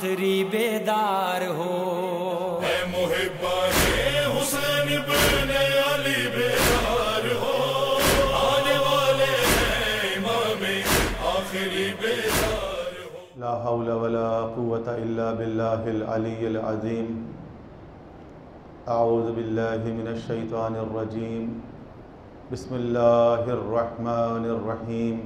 आखिरी बेदार हो। है मुहिब्बाने हुसैन इब्ने अली बेदार हो, आने वाले हैं इमाम आखिरी बेदार हो। ला हौला वला कुव्वता इल्ला बिल्लाहिल अलिय्यिल अज़ीम। अऊज़ु बिल्लाहि मिनश शैतानिर रजीम। बिस्मिल्लाहिर रहमानिर रहीम।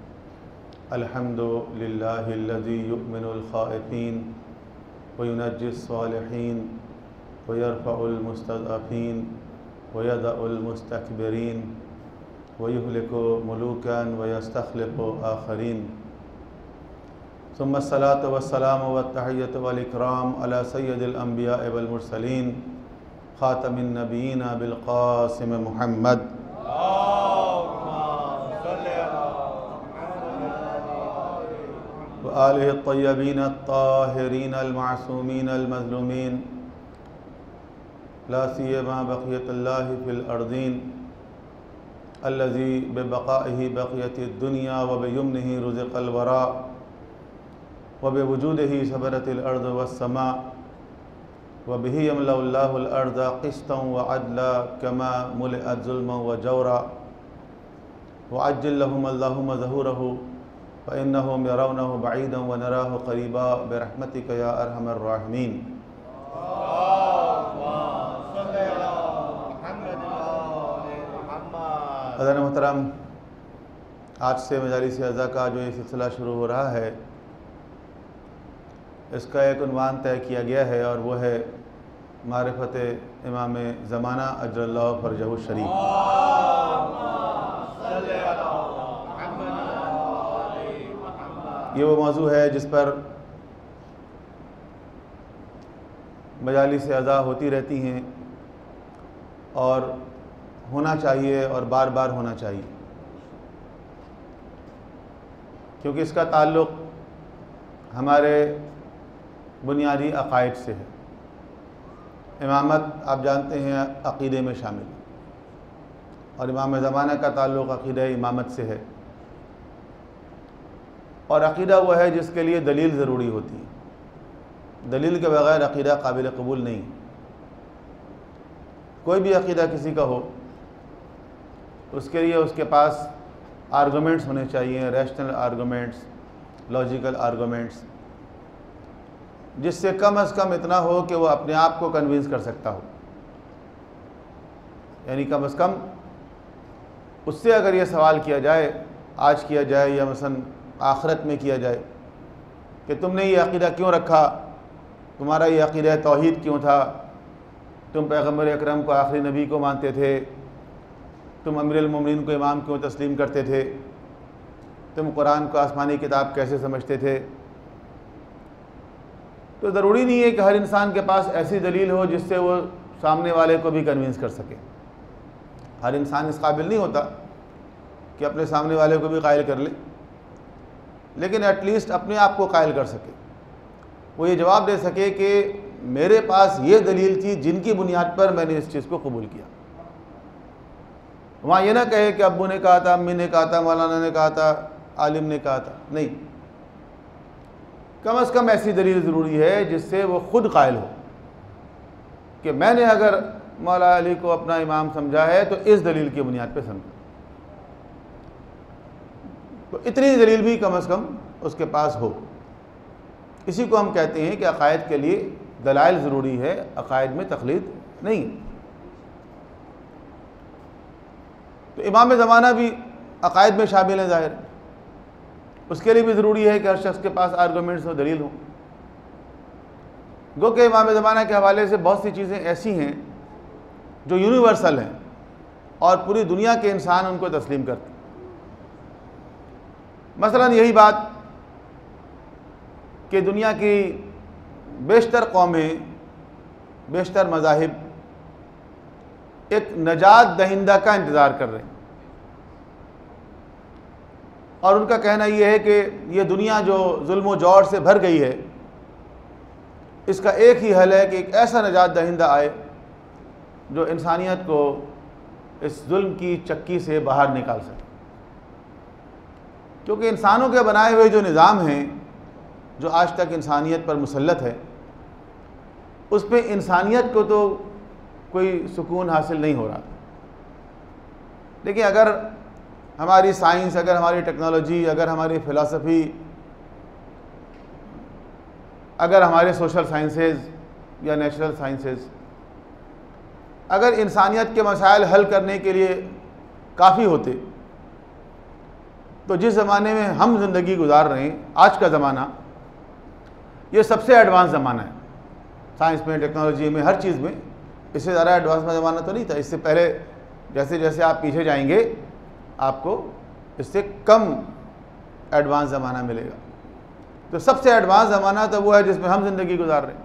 अल्हम्दुलिल्लाहिल्लज़ी युमिनुल खाइफ़ीन व युनज्जिस सालिहीन व यरफ़उल मुस्तज़अफ़ीन व यदउल मुस्तकबिरीन व युहलिकु मुलूकन व यस्तख़लिक़ु आख़रीन। सुम्मस्सलातु वस्सलामु वत्तहिय्यतु वल इकराम अला सय्यिदिल अंबिया वल मुरसलीन ख़ातमिन नबिय्यीन बिल क़ासिम मुहम्मद व आलिहि अत्तय्यबीन अत्ताहिरीन अल-मासूमीन अल-मज़लूमीन ला सियमा बक़ियतुल्लाहि फ़िल अर्ज़ीन अल्लज़ी बिबक़ाइहि बक़ियतिद दुनिया व बियमनिहि रुज़िक़ल वरा व बिवजूदिहि सबरतिल अर्ज़ वस्समा व बिही यमलउल्लाहुल अर्ज़ क़िस्तन व अदला कमा मुलिअत ज़ुल्मन व जौरा व अज्जिल लहुम अल्लाहुम्मा ज़हूरहु फ़इन्नहुम यरौनहु बईदन व नराहु क़रीबा बिरहमतिका या अरहमर राहिमीन। हज़रत मोहतरम, आज से मजालिस अज़ा का जो ये सिलसिला शुरू हो रहा है, इसका एक उन्वान तय किया गया है और वो है मारिफत इमाम ज़माना अजरल्लाहु फ़रजहु शरीफ। ये वो मौजू है जिस पर मजालिस अज़ा होती रहती हैं और होना चाहिए और बार बार होना चाहिए, क्योंकि इसका ताल्लुक़ हमारे बुनियादी अक़ाइद से है। इमामत आप जानते हैं अक़ीदे में शामिल और इमाम ज़माना का ताल्लुक़ अक़ीदा इमामत से है। और अक़ीदा वह है जिसके लिए दलील ज़रूरी होती है। दलील के बग़ैर अक़ीदा काबिल कबूल नहीं। कोई भी अक़ीदा किसी का हो, उसके लिए उसके पास आर्गूमेंट्स होने चाहिए, रैशनल आर्गूमेंट्स, लॉजिकल आर्गूमेंट्स, जिससे कम अज़ कम इतना हो कि वो अपने आप को कन्विंस कर सकता हो। यानी कम अज़ कम उससे अगर ये सवाल किया जाए, आज किया जाए या मसलन आखिरत में किया जाए कि तुमने ये अक़ीदा क्यों रखा, तुम्हारा ये अक़ीदा तौहीद क्यों था, तुम पैगम्बर अकरम को आखिरी नबी को मानते थे, तुम अमीरुल मोमिनीन को इमाम क्यों तस्लीम करते थे, तुम कुरान को आसमानी किताब कैसे समझते थे। तो ज़रूरी नहीं है कि हर इंसान के पास ऐसी दलील हो जिससे वो सामने वाले को भी कन्विंस कर सके। हर इंसान इस काबिल नहीं होता कि अपने सामने वाले को भी कायल कर ले, लेकिन एटलीस्ट अपने आप को कायल कर सके। वो ये जवाब दे सके कि मेरे पास ये दलील थी जिनकी बुनियाद पर मैंने इस चीज़ को कबूल किया। वहाँ ये ना कहे कि अब्बू ने कहा था, अम्मी ने कहा था, मौलाना ने कहा था, आलिम ने कहा था। नहीं, कम अज़ कम ऐसी दलील ज़रूरी है जिससे वो ख़ुद कायल हो कि मैंने अगर मौला अली को अपना इमाम समझा है तो इस दलील की बुनियाद पे समझा। तो इतनी दलील भी कम अज़ कम उसके पास हो। इसी को हम कहते हैं कि अक़ायद के लिए दलाइल ज़रूरी है, अक़ायद में तक़लीद नहीं। तो इमाम ज़माना भी अक़ायद में शामिल है, ज़ाहिर उसके लिए भी ज़रूरी है कि हर शख्स के पास आर्गूमेंट्स हो, दलील हो। गो कि इमाम ज़माना के हवाले से बहुत सी चीज़ें ऐसी हैं जो यूनिवर्सल हैं और पूरी दुनिया के इंसान उनको तस्लीम करते हैं। मसलन यही बात कि दुनिया की बेशतर कौमें, बेशतर मज़ाहिब एक नजात दहिंदा का इंतज़ार कर रहे हैं और उनका कहना यह है कि ये दुनिया जो जुल्म व जौर से भर गई है, इसका एक ही हल है कि एक ऐसा नजात दहिंदा आए जो इंसानियत को इस जुल्म की चक्की से बाहर निकाल सके। क्योंकि इंसानों के बनाए हुए जो निज़ाम हैं जो आज तक इंसानियत पर मुसल्लत है, उस पे इंसानियत को तो कोई सुकून हासिल नहीं हो रहा। देखिए, अगर हमारी साइंस, अगर हमारी टेक्नोलॉजी, अगर हमारी फ़िलासफ़ी, अगर हमारे सोशल साइंसेज या नेचुरल साइंसेज अगर इंसानियत के मसाइल हल करने के लिए काफ़ी होते, तो जिस ज़माने में हम ज़िंदगी गुजार रहे हैं, आज का ज़माना ये सबसे एडवांस ज़माना है। साइंस में, टेक्नोलॉजी में, हर चीज़ में इससे ज़्यादा एडवांस ज़माना तो नहीं था। इससे पहले जैसे जैसे आप पीछे जाएंगे, आपको इससे कम एडवांस ज़माना मिलेगा। तो सबसे एडवांस ज़माना तो वो है जिसमें हम ज़िंदगी गुजार रहे हैं।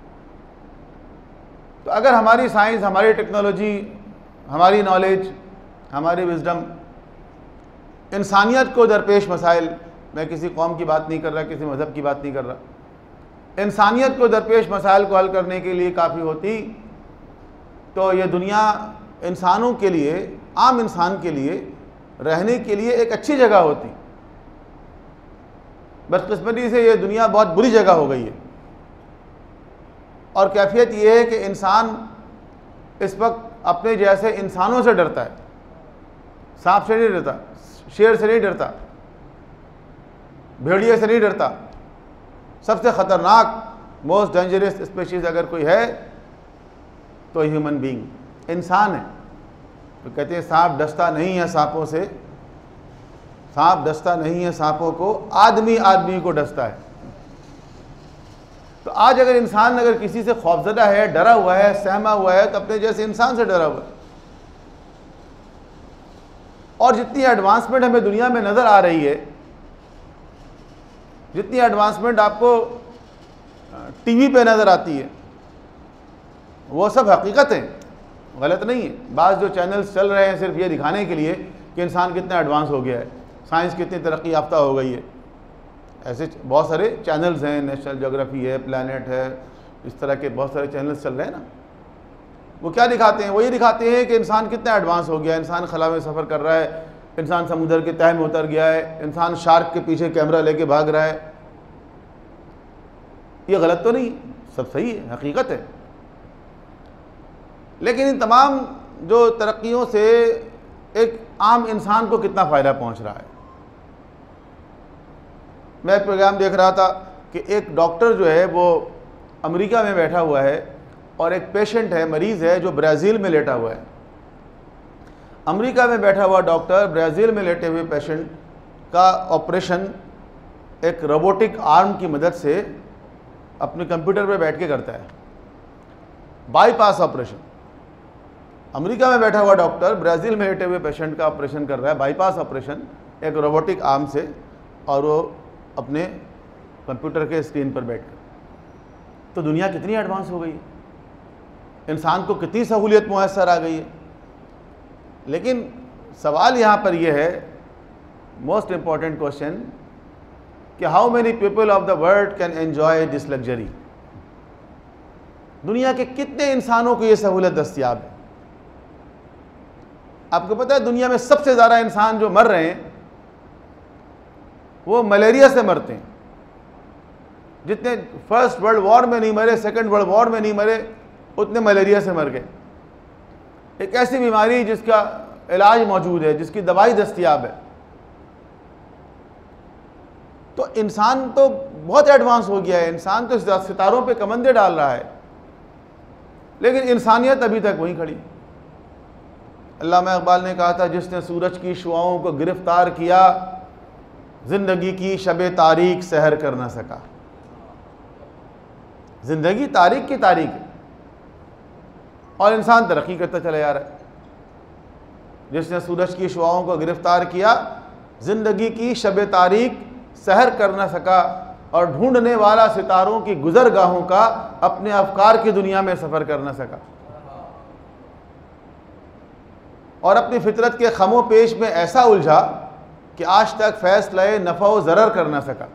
तो अगर हमारी साइंस, हमारी टेक्नोलॉजी, हमारी नॉलेज, हमारी विजडम इंसानियत को दरपेश मसाइल, मैं किसी कौम की बात नहीं कर रहा, किसी मज़हब की बात नहीं कर रहा, इंसानियत को दरपेश मसाइल को हल करने के लिए काफ़ी होती, तो ये दुनिया इंसानों के लिए, आम इंसान के लिए रहने के लिए एक अच्छी जगह होती। बदकिस्मती से ये दुनिया बहुत बुरी जगह हो गई है। और कैफियत ये है कि इंसान इस वक्त अपने जैसे इंसानों से डरता है। सांप से नहीं डरता, शेर से नहीं डरता, भेड़िए से नहीं डरता। सबसे ख़तरनाक, मोस्ट डेंजरस स्पीशीज़ अगर कोई है तो ह्यूमन बीइंग, इंसान है। तो कहते हैं सांप डसता नहीं है सांपों से, सांप डसता नहीं है सांपों को, आदमी आदमी को डसता है। तो आज अगर इंसान अगर किसी से खौफजदा है, डरा हुआ है, सहमा हुआ है, तो अपने जैसे इंसान से डरा हुआ है। और जितनी एडवांसमेंट हमें दुनिया में नज़र आ रही है, जितनी एडवांसमेंट आपको टीवी पे नज़र आती है, वो सब हकीकत है, गलत नहीं है। बाज़ जो चैनल्स चल रहे हैं सिर्फ ये दिखाने के लिए कि इंसान कितना एडवांस हो गया है, साइंस कितनी तरक्की याफ्ता हो गई है। ऐसे बहुत सारे चैनल्स हैं, नेशनल ज्योग्राफी है, प्लैनेट है, इस तरह के बहुत सारे चैनल्स चल रहे हैं ना। वो क्या दिखाते हैं? वो ये दिखाते हैं कि इंसान कितना एडवांस हो गया है, इंसान खला में सफ़र कर रहा है, इंसान समुद्र के तह में उतर गया है, इंसान शार्क के पीछे कैमरा लेके भाग रहा है। ये गलत तो नहीं, सब सही है, हकीकत है। लेकिन इन तमाम जो तरक्कियों से एक आम इंसान को कितना फ़ायदा पहुंच रहा है। मैं एक प्रोग्राम देख रहा था कि एक डॉक्टर जो है वो अमेरिका में बैठा हुआ है और एक पेशेंट है, मरीज़ है, जो ब्राज़ील में लेटा हुआ है। अमेरिका में बैठा हुआ डॉक्टर ब्राज़ील में लेटे हुए पेशेंट का ऑपरेशन एक रोबोटिक आर्म की मदद से अपने कंप्यूटर पे बैठ के करता है, बाईपास ऑपरेशन। अमेरिका में बैठा हुआ डॉक्टर ब्राज़ील में लेटे हुए पेशेंट का ऑपरेशन कर रहा है, बाईपास ऑपरेशन, एक रोबोटिक आर्म से, और वो अपने कंप्यूटर के स्क्रीन पर बैठकर। तो दुनिया कितनी एडवांस हो गई है, इंसान को कितनी सहूलियत मुयस्सर आ गई है। लेकिन सवाल यहाँ पर यह है, मोस्ट इम्पॉर्टेंट क्वेश्चन, कि how many people of the world can enjoy this luxury. दुनिया के कितने इंसानों को यह सहूलत दस्तयाब है? आपको पता है दुनिया में सबसे ज़्यादा इंसान जो मर रहे हैं वो मलेरिया से मरते हैं। जितने फर्स्ट वर्ल्ड वॉर में नहीं मरे, सेकंड वर्ल्ड वॉर में नहीं मरे, उतने मलेरिया से मर गए। एक ऐसी बीमारी जिसका इलाज मौजूद है, जिसकी दवाई दस्तयाब है। तो इंसान तो बहुत एडवांस हो गया है, इंसान तो सितारों पे कमंदे डाल रहा है, लेकिन इंसानियत अभी तक वहीं खड़ी। अल्लामा इकबाल ने कहा था, जिसने सूरज की शुआओं को गिरफ्तार किया, जिंदगी की शबे तारीख सहर कर ना सका। जिंदगी तारीख की तारीख है और इंसान तरक्की करता चला जा रहा है। जिसने सूरज की शुआओं को गिरफ्तार किया, जिंदगी की शबे तारीख सहर कर ना सका, और ढूंढने वाला सितारों की गुजरगाहों का अपने अफकार की दुनिया में सफ़र कर ना सका, और अपनी फितरत के खमो पेश में ऐसा उलझा कि आज तक फैसला नफ़ा ज़रर कर ना सका।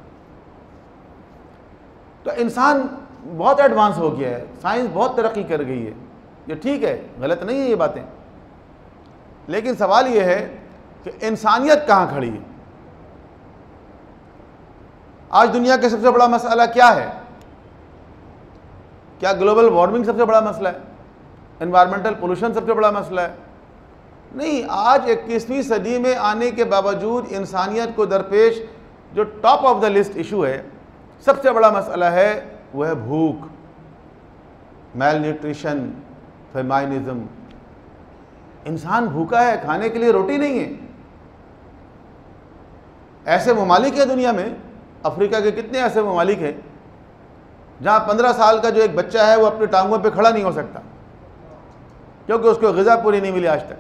तो इंसान बहुत एडवांस हो गया है, साइंस बहुत तरक्की कर गई है, ये ठीक है, गलत नहीं है ये बातें। लेकिन सवाल ये है कि इंसानियत कहाँ खड़ी है? आज दुनिया का सबसे बड़ा मसला क्या है? क्या ग्लोबल वार्मिंग सबसे बड़ा मसला है? एनवायरमेंटल पोल्यूशन सबसे बड़ा मसला है? नहीं। आज 21वीं सदी में आने के बावजूद इंसानियत को दरपेश जो top of the list issue है, सबसे बड़ा मसला है, वह है भूख, मैल न्यूट्रिशन, फेमाइनिज्म। इंसान भूखा है, खाने के लिए रोटी नहीं है। ऐसे ममालिक है दुनिया में, अफ्रीका के कितने ऐसे ममालिक हैं जहाँ 15 साल का जो एक बच्चा है वो अपनी टांगों पे खड़ा नहीं हो सकता क्योंकि उसको ग़िज़ा पूरी नहीं मिली आज तक।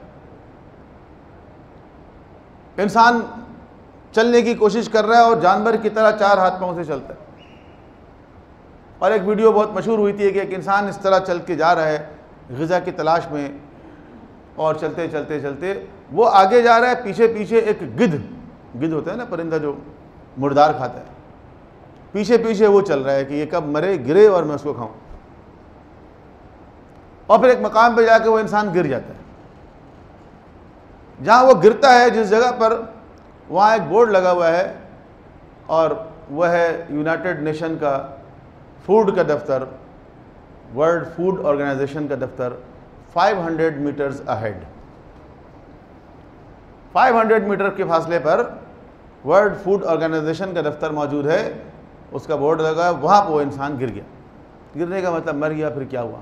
इंसान चलने की कोशिश कर रहा है और जानवर की तरह 4 हाथ पांव से चलता है। और एक वीडियो बहुत मशहूर हुई थी कि एक इंसान इस तरह चल के जा रहा है ग़िज़ा की तलाश में, और चलते चलते चलते वो आगे जा रहा है, पीछे पीछे एक गिद्ध होता है ना, परिंदा जो मुर्दार खाता है, पीछे पीछे वो चल रहा है कि ये कब मरे, गिरे और मैं उसको खाऊं। और फिर एक मकाम पे जाके वो इंसान गिर जाता है। जहाँ वो गिरता है, जिस जगह पर, वहाँ एक बोर्ड लगा हुआ है और वह है यूनाइटेड नेशन का फूड का दफ्तर, वर्ल्ड फूड ऑर्गेनाइजेशन का दफ्तर, 500 मीटर्स अहेड। 500 मीटर के फासले पर वर्ल्ड फूड ऑर्गेनाइजेशन का दफ्तर मौजूद है, उसका बोर्ड लगा है, वहाँ पर वो इंसान गिर गया। गिरने का मतलब मर गया, फिर क्या हुआ?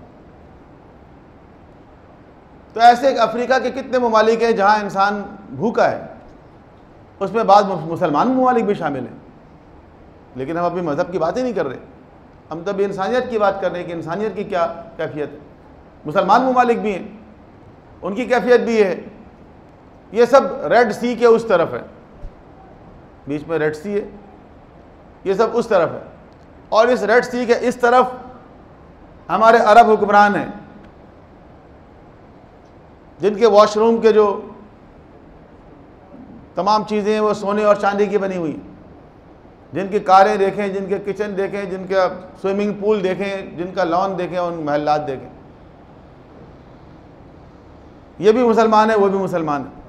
तो ऐसे अफ्रीका के कितने ममालिक हैं जहाँ इंसान भूखा है, उसमें बाद मुसलमान ममालिक भी शामिल हैं। लेकिन हम अपनी मज़हब की बात ही नहीं कर रहे, हम तब इंसानियत की बात कर रहे हैं कि इंसानियत की क्या कैफियत है। मुसलमान ममालिक भी हैं, उनकी कैफियत भी है। ये सब रेड सी के उस तरफ है, बीच में रेड सी है, ये सब उस तरफ है। और इस रेड सी के इस तरफ हमारे अरब हुक्मरान हैं जिनके वॉशरूम के जो तमाम चीज़ें हैं वो सोने और चांदी की बनी हुई हैं, जिनकी कारें देखें, जिनके किचन देखें, जिनका स्विमिंग पूल देखें, जिनका लॉन देखें, उन महल्लात देखें। ये भी मुसलमान है, वो भी मुसलमान है।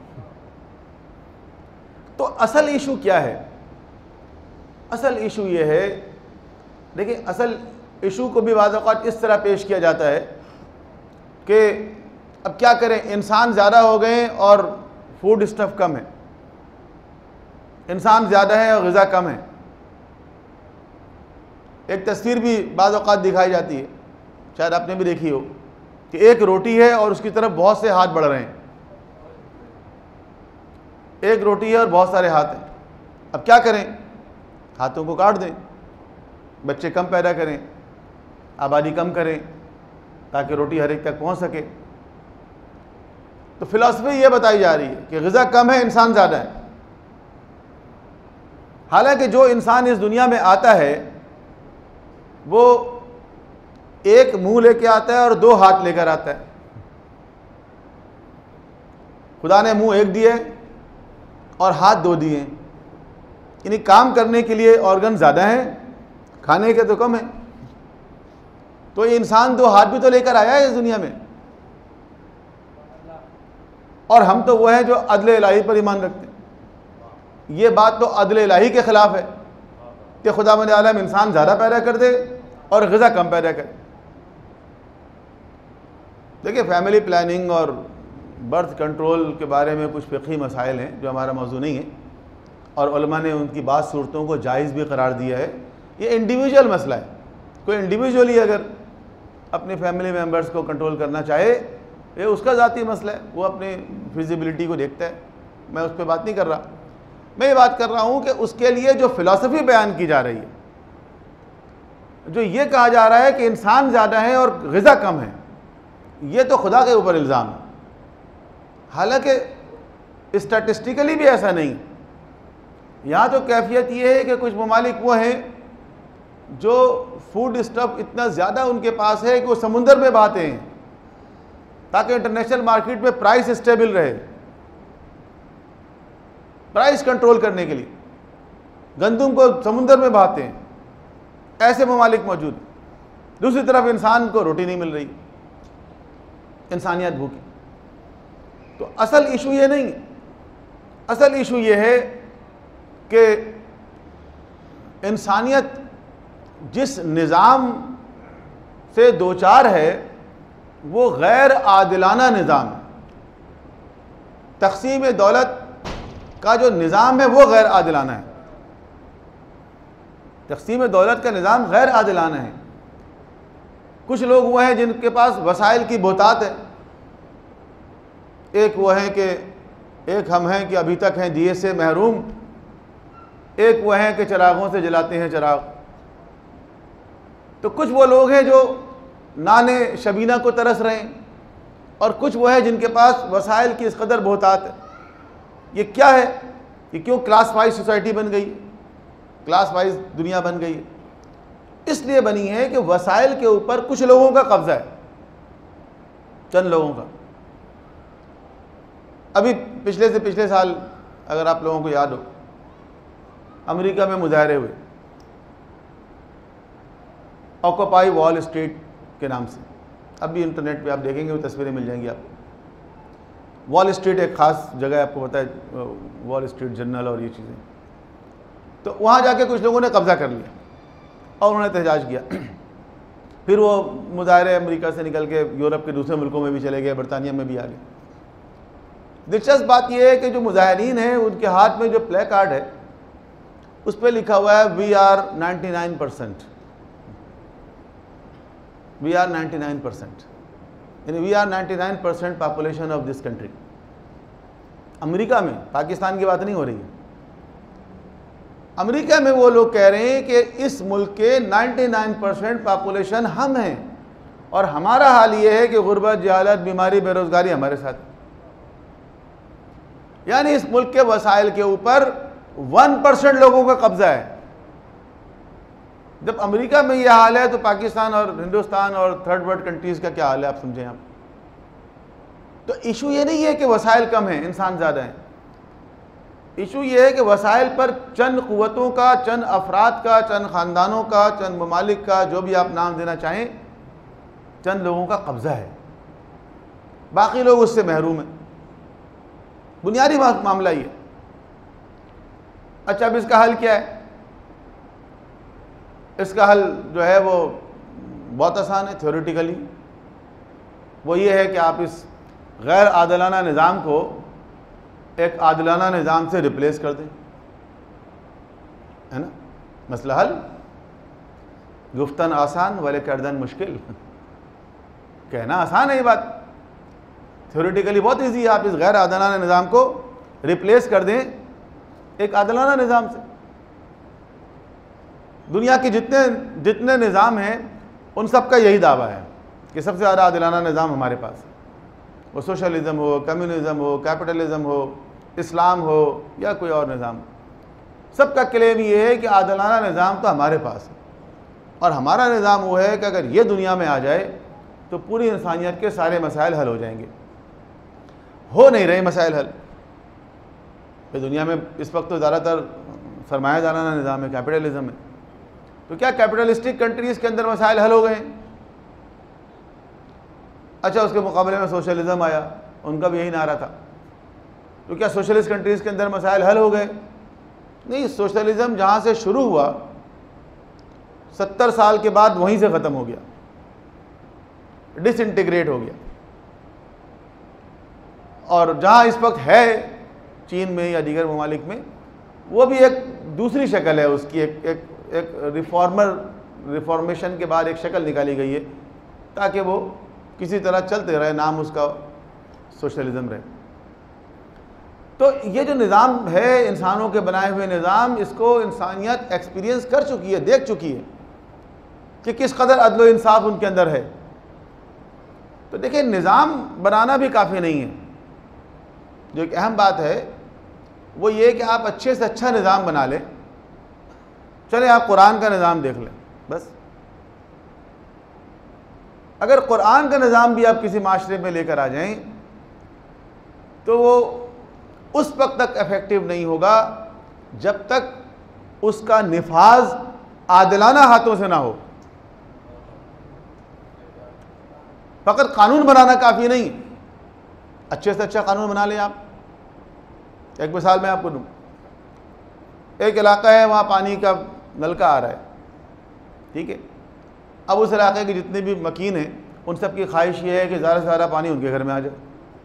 तो असल इशू क्या है? असल इशू ये है, देखिए, असल इशू को भी बाज़ औक़ात इस तरह पेश किया जाता है कि अब क्या करें, इंसान ज़्यादा हो गए और फूड स्टफ़ कम है, इंसान ज़्यादा है और ग़िज़ा कम है। एक तस्वीर भी बाज़ औक़ात दिखाई जाती है, शायद आपने भी देखी हो, कि एक रोटी है और उसकी तरफ बहुत से हाथ बढ़ रहे हैं। एक रोटी है और बहुत सारे हाथ हैं। अब क्या करें? हाथों को काट दें, बच्चे कम पैदा करें, आबादी कम करें, ताकि रोटी हर एक तक पहुंच सके। तो फिलॉसफी ये बताई जा रही है कि ग़िज़ा कम है, इंसान ज़्यादा है। हालांकि जो इंसान इस दुनिया में आता है वो एक मुंह लेके आता है और 2 हाथ लेकर आता है। खुदा ने मुंह एक दिए और हाथ 2 दिए, यानी काम करने के लिए ऑर्गन ज़्यादा हैं, खाने के तो कम है। तो ये इंसान 2 हाथ भी तो लेकर आया है इस दुनिया में। और हम तो वो हैं जो अदल इलाही पर ईमान रखते हैं। ये बात तो अदल इलाही के ख़िलाफ़ है कि खुदावंद आलम इंसान ज़्यादा पैदा कर दे और ग़िज़ा कम पैदा करे। देखिए, फैमिली प्लानिंग और बर्थ कंट्रोल के बारे में कुछ फ़िक़ही मसाइल हैं जो हमारा मौजू नहीं है, और उलमा ने उनकी बात सूरतों को जायज़ भी करार दिया है। ये इंडिविजुअल मसला है। कोई इंडिविजुअली अगर अपने फैमिली मेम्बर्स को कंट्रोल करना चाहे, ये उसका ज़ाती मसला है, वो अपनी फिजिबिलिटी को देखता है। मैं उस पर बात नहीं कर रहा, मैं ये बात कर रहा हूँ कि उसके लिए जो फ़िलासफ़ी बयान की जा रही है, जो ये कहा जा रहा है कि इंसान ज़्यादा है और ग़िज़ा कम है, ये तो खुदा के ऊपर इल्ज़ाम है। हालांकि स्टैटिस्टिकली भी ऐसा नहीं। यहाँ तो कैफियत ये है कि कुछ ममालिक वो हैं जो फूड स्टफ़ इतना ज़्यादा उनके पास है कि वो समुंदर में बहाते हैं ताकि इंटरनेशनल मार्केट में प्राइस स्टेबल रहे। प्राइस कंट्रोल करने के लिए गंदम को समुंदर में बहाते हैं। ऐसे ममालिक मौजूद। दूसरी तरफ इंसान को रोटी नहीं मिल रही, इंसानियत भूखी। तो असल इशू ये नहीं, असल इशू ये है कि इंसानियत जिस निज़ाम से दो चार है वो गैर आदिलाना निज़ाम है। तक़सीम दौलत का जो निज़ाम है वो गैर आदिलाना है। तक़सीम दौलत का निज़ाम गैर आदिलाना है। कुछ लोग वो हैं जिनके पास वसाइल की बहुतात है। एक वो हैं कि एक हम हैं कि अभी तक हैं दिए से महरूम, एक वो हैं कि चिरागों से जलाते हैं चिराग। तो कुछ वो लोग हैं जो नाने शबीना को तरस रहे हैं, और कुछ वो हैं जिनके पास वसाइल की इस कदर बहुतात है। ये क्या है? ये क्यों क्लास वाइज सोसाइटी बन गई, क्लास वाइज दुनिया बन गई है? इसलिए बनी है कि वसाइल के ऊपर कुछ लोगों का कब्जा है, चंद लोगों का। अभी पिछले से पिछले साल अगर आप लोगों को याद हो, अमेरिका में मुजाहरे हुए ऑक्यूपाई वॉल स्ट्रीट के नाम से। अब भी इंटरनेट पे आप देखेंगे वो तस्वीरें मिल जाएंगी आपको। वॉल स्ट्रीट एक ख़ास जगह है, आपको पता है, वॉल स्ट्रीट जर्नल और ये चीज़ें। तो वहाँ जाके कुछ लोगों ने कब्ज़ा कर लिया और उन्होंने एहतजाज किया। फिर वो मुजाहरे अमेरिका से निकल के यूरोप के दूसरे मुल्कों में भी चले गए, बरतानिया में भी आ गए। दिलचस्प बात यह है कि जो मुजाहिरीन हैं उनके हाथ में जो प्ले कार्ड है उस पर लिखा हुआ है वी आर 99%, वी आर 99%, यानी we are 99% population of this country. America में, पाकिस्तान की बात नहीं हो रही है, अमेरिका में वो लोग कह रहे हैं कि इस मुल्क के 99% पॉपुलेशन हम हैं और हमारा हाल ये है कि गुर्बत, जहालत, बीमारी, बेरोजगारी हमारे साथ है। यानी इस मुल्क के वसाइल के ऊपर 1% लोगों का कब्जा है। जब अमेरिका में यह हाल है तो पाकिस्तान और हिंदुस्तान और थर्ड वर्ल्ड कंट्रीज का क्या हाल है आप समझें आप। तो इशू ये नहीं है कि वसाइल कम हैं, इंसान ज़्यादा हैं। इशू ये है कि वसाइल पर चंद क़ुव्वतों का, चंद अफराद का, चंद ख़ानदानों का, चंद ममालिक का, जो भी आप नाम देना चाहें, चंद लोगों का कब्ज़ा है, बाकी लोग उससे महरूम हैं। बुनियादी मामला ये। अच्छा, अब इसका हल क्या है? इसका हल जो है वो बहुत आसान है थ्योरेटिकली। वो ये है कि आप इस गैर आदिलाना निज़ाम को एक आदिलाना निज़ाम से रिप्लेस कर दें, है ना? मसला हल। गुफ्तन आसान वाले करदन मुश्किल। कहना आसान है ये बात, थ्योरेटिकली बहुत इजी है। आप इस गैर आदिलाना निज़ाम को रिप्लेस कर दें एक आदिलाना निज़ाम से। दुनिया के जितने निज़ाम हैं उन सब का यही दावा है कि सबसे ज़्यादा आदिलाना निज़ाम हमारे पास है। वो सोशलिज़म हो, कम्युनिज़म हो, कैपिटलिज़म हो, इस्लाम हो या कोई और निज़ाम, सबका क्लेम ये है कि आदिलाना निज़ाम तो हमारे पास है। और हमारा निज़ाम वो है कि अगर ये दुनिया में आ जाए तो पूरी इंसानियत के सारे मसाइल हल हो जाएंगे। हो नहीं रहे मसाइल हल। दुनिया में इस वक्त तो ज़्यादातर सरमायादाराना निज़ाम है, कैपिटलिज़म है। तो क्या कैपिटलिस्टिक कंट्रीज़ के अंदर मसाइल हल हो गए? अच्छा, उसके मुकाबले में सोशलिज़म आया, उनका भी यही नारा था। तो क्या सोशलिस्ट कंट्रीज़ के अंदर मसाइल हल हो गए? नहीं, सोशलिज़म जहाँ से शुरू हुआ 70 साल के बाद वहीं से ख़त्म हो गया, डिसइंटीग्रेट हो गया। और जहाँ इस वक्त है चीन में या दीगर ममालिक में, वो भी एक दूसरी शक्ल है उसकी। एक रिफॉर्मेशन के बाद एक शक्ल निकाली गई है ताकि वो किसी तरह चलते रहे, नाम उसका सोशलिज़म रहे। तो ये जो निज़ाम है, इंसानों के बनाए हुए निज़ाम, इसको इंसानियत एक्सपीरियंस कर चुकी है, देख चुकी है कि किस कदर अदल व इंसाफ उनके अंदर है। तो देखिए, निज़ाम बनाना भी काफ़ी नहीं है। जो एक अहम बात है वो ये कि आप अच्छे से अच्छा निज़ाम बना लें। चले आप कुरान का निज़ाम देख लें बस। अगर कुरान का निज़ाम भी आप किसी माशरे में लेकर आ जाएं तो वो उस वक्त तक इफेक्टिव नहीं होगा जब तक उसका निफाज आदिलाना हाथों से ना हो। फ़कत कानून बनाना काफ़ी नहीं, अच्छे से अच्छा कानून बना लें आप। एक मिसाल मैं आपको दूँ। एक इलाका है, वहाँ पानी का नलका आ रहा है, ठीक है। अब उस इलाके के जितने भी मकीन हैं उन सब की ख्वाहिश ये है कि ज़्यादा से ज़्यादा पानी उनके घर में आ जाए।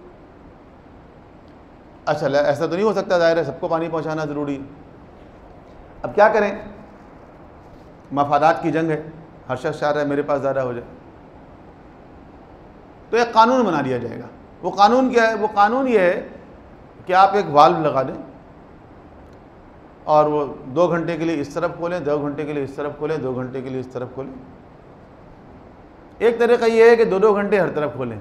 अच्छा, ऐसा तो नहीं हो सकता, ज़ाहिर है सबको पानी पहुंचाना ज़रूरी है। अब क्या करें, मफादात की जंग है, हर शख्स चाह रहा है मेरे पास ज़्यादा हो जाए, तो एक कानून बना दिया जाएगा। वो कानून क्या है? वो कानून ये है कि आप एक वाल्व लगा दें और वो 2 घंटे के लिए इस तरफ खोलें, 2 घंटे के लिए इस तरफ खोलें, 2 घंटे के लिए इस तरफ खोलें। एक तरीका ये है कि 2-2 घंटे हर तरफ खोलें।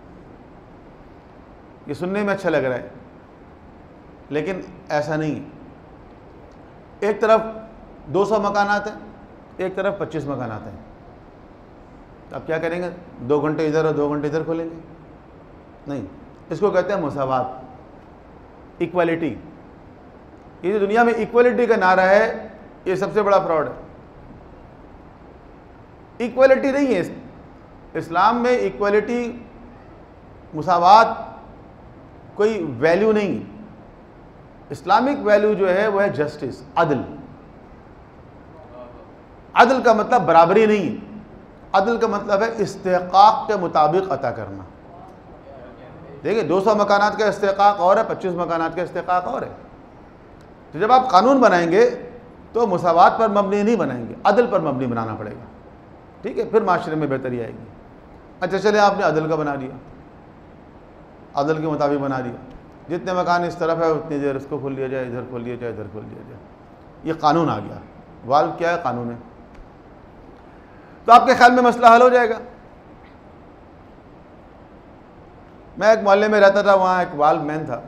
ये सुनने में अच्छा लग रहा है, लेकिन ऐसा नहीं है। एक तरफ 200 मकानात हैं, एक तरफ 25 मकानात हैं, तो आप क्या करेंगे? 2 घंटे इधर और 2 घंटे इधर खोलेंगे? नहीं, इसको कहते हैं मुसावात, इक्वालिटी। ये जो दुनिया में इक्वालिटी का नारा है, ये सबसे बड़ा फ्रॉड है। इक्वालिटी नहीं है इस्लाम में। इक्वालिटी, मुसावात कोई वैल्यू नहीं है। इस्लामिक वैल्यू जो है वह है जस्टिस, अदल। अदल का मतलब बराबरी नहीं है, अदल का मतलब है इस्तेहकाक के मुताबिक अता करना। देखिए, 200 मकानात का इस्तेहकाक और है, 25 मकानात का इस्तेहकाक और है। तो जब आप कानून बनाएंगे तो मुसावात पर मबनी नहीं बनाएंगे, अदल पर मबनी बनाना पड़ेगा, ठीक है। फिर माशरे में बेहतरी आएगी। अच्छा, चले आपने अदल का बना दिया, अदल के मुताबिक बना दिया, जितने मकान इस तरफ है उतनी देर उसको खोल लिया जाए, इधर खोल लिया जाए, इधर खोल लिया जाए। ये कानून आ गया। वाल्व क्या है? कानून है। तो आपके ख्याल में मसला हल हो जाएगा। मैं एक मोहल्ले में रहता था, वहाँ एक वाल्व मैन था।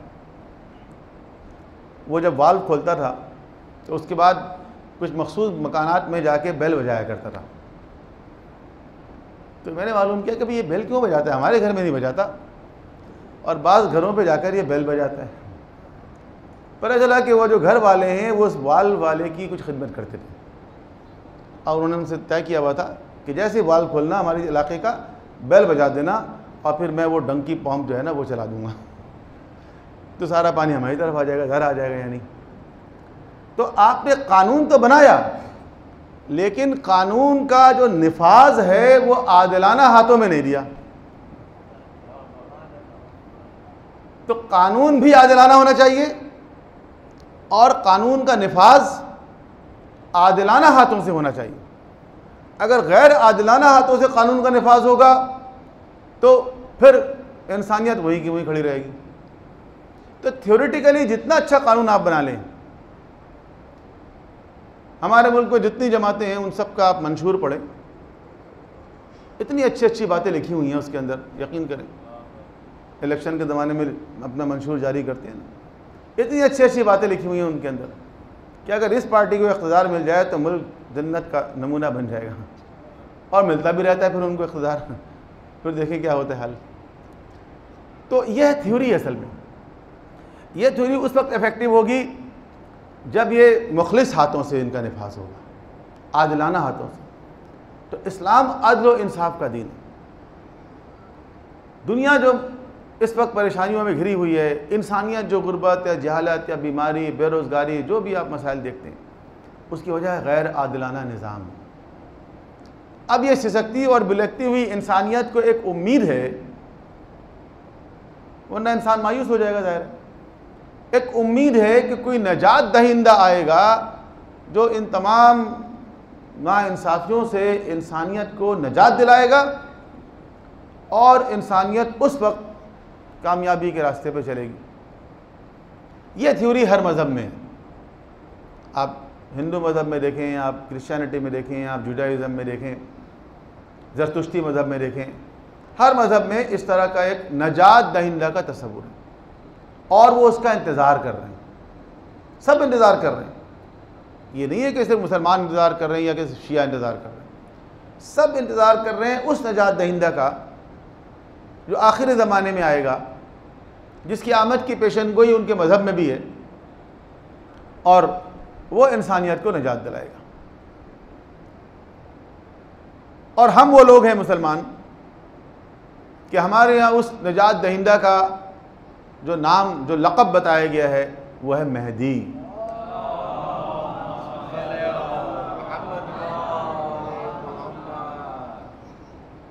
वो जब वाल्व खोलता था तो उसके बाद कुछ मखसूस मकानात में जाके बेल बजाया करता था। तो मैंने मालूम किया कि भाई ये बेल क्यों बजाता है, हमारे घर में नहीं बजाता, और बाज़ घरों पे जाकर ये बेल बजाता है। पता चला कि वो जो घर वाले हैं वो उस वाल्व वाले की कुछ खिदमत करते थे, और उन्होंने उनसे तय किया हुआ था कि जैसे वाल्व खोलना हमारे इलाके का, बेल बजा देना, और फिर मैं वो डंकी पंप जो है ना वो चला दूंगा, तो सारा पानी हमारी तरफ आ जाएगा, घर आ जाएगा। यानी तो आपने कानून तो बनाया, लेकिन कानून का जो निफाज है वो आदिलाना हाथों में नहीं दिया। तो कानून भी आदिलाना होना चाहिए और कानून का निफाज आदिलाना हाथों से होना चाहिए। अगर गैर आदिलाना हाथों से कानून का निफाज होगा तो फिर इंसानियत वही की वही खड़ी रहेगी। तो थ्योरेटिकली जितना अच्छा कानून आप बना लें, हमारे मुल्क में जितनी जमातें हैं उन सब का आप मंशूर पढ़ें, इतनी अच्छी अच्छी बातें लिखी हुई हैं उसके अंदर, यकीन करें। इलेक्शन के ज़माने में अपना मंशूर जारी करते हैं ना, इतनी अच्छी अच्छी बातें लिखी हुई हैं उनके अंदर कि अगर इस पार्टी को इख्तियार मिल जाए तो मुल्क जन्नत का नमूना बन जाएगा, और मिलता भी रहता है फिर उनको इख्तियार। फिर देखें क्या होता है हाल। तो यह थ्योरी है असल में। यह थ्योरी उस वक्त इफेक्टिव होगी जब ये मुखलिस हाथों से इनका निफाज होगा, आदिलाना हाथों से। तो इस्लाम अदल और इंसाफ का दीन है। दुनिया जो इस वक्त परेशानियों में घिरी हुई है, इंसानियत जो गुर्बत या जहालत या बीमारी, बेरोज़गारी, जो भी आप मसाइल देखते हैं, उसकी वजह है गैर आदिलाना निज़ाम। अब ये सिसकती और बिलकती हुई इंसानियत को एक उम्मीद है, वरना इंसान मायूस हो जाएगा। ज़ाहिर है एक उम्मीद है कि कोई नजात दहिंदा आएगा जो इन तमाम नाइंसाफियों से इंसानियत को नजात दिलाएगा, और इंसानियत उस वक्त कामयाबी के रास्ते पर चलेगी। यह थ्योरी हर मज़हब में है। आप हिंदू मज़हब में देखें, आप क्रिश्चियनिटी में देखें, आप जुडाइज़म में देखें, ज़रतुश्ती मज़हब में देखें, हर मज़हब में इस तरह का एक नजात दहिंदा का तस्वुर है, और वो उसका इंतज़ार कर रहे हैं। सब इंतज़ार कर रहे हैं। ये नहीं है कि सिर्फ मुसलमान इंतज़ार कर रहे हैं या कि शिया इंतज़ार कर रहे हैं, सब इंतज़ार कर रहे हैं उस नजात दहिंदा का जो आखिरी ज़माने में आएगा, जिसकी आमद की पेशनगोई उनके मज़हब में भी है, और वो इंसानियत को निजात दिलाएगा। और हम वो लोग हैं मुसलमान कि हमारे यहाँ उस निजात दहिंदा का जो नाम, जो लक़ब बताया गया है, वो है मेहदी।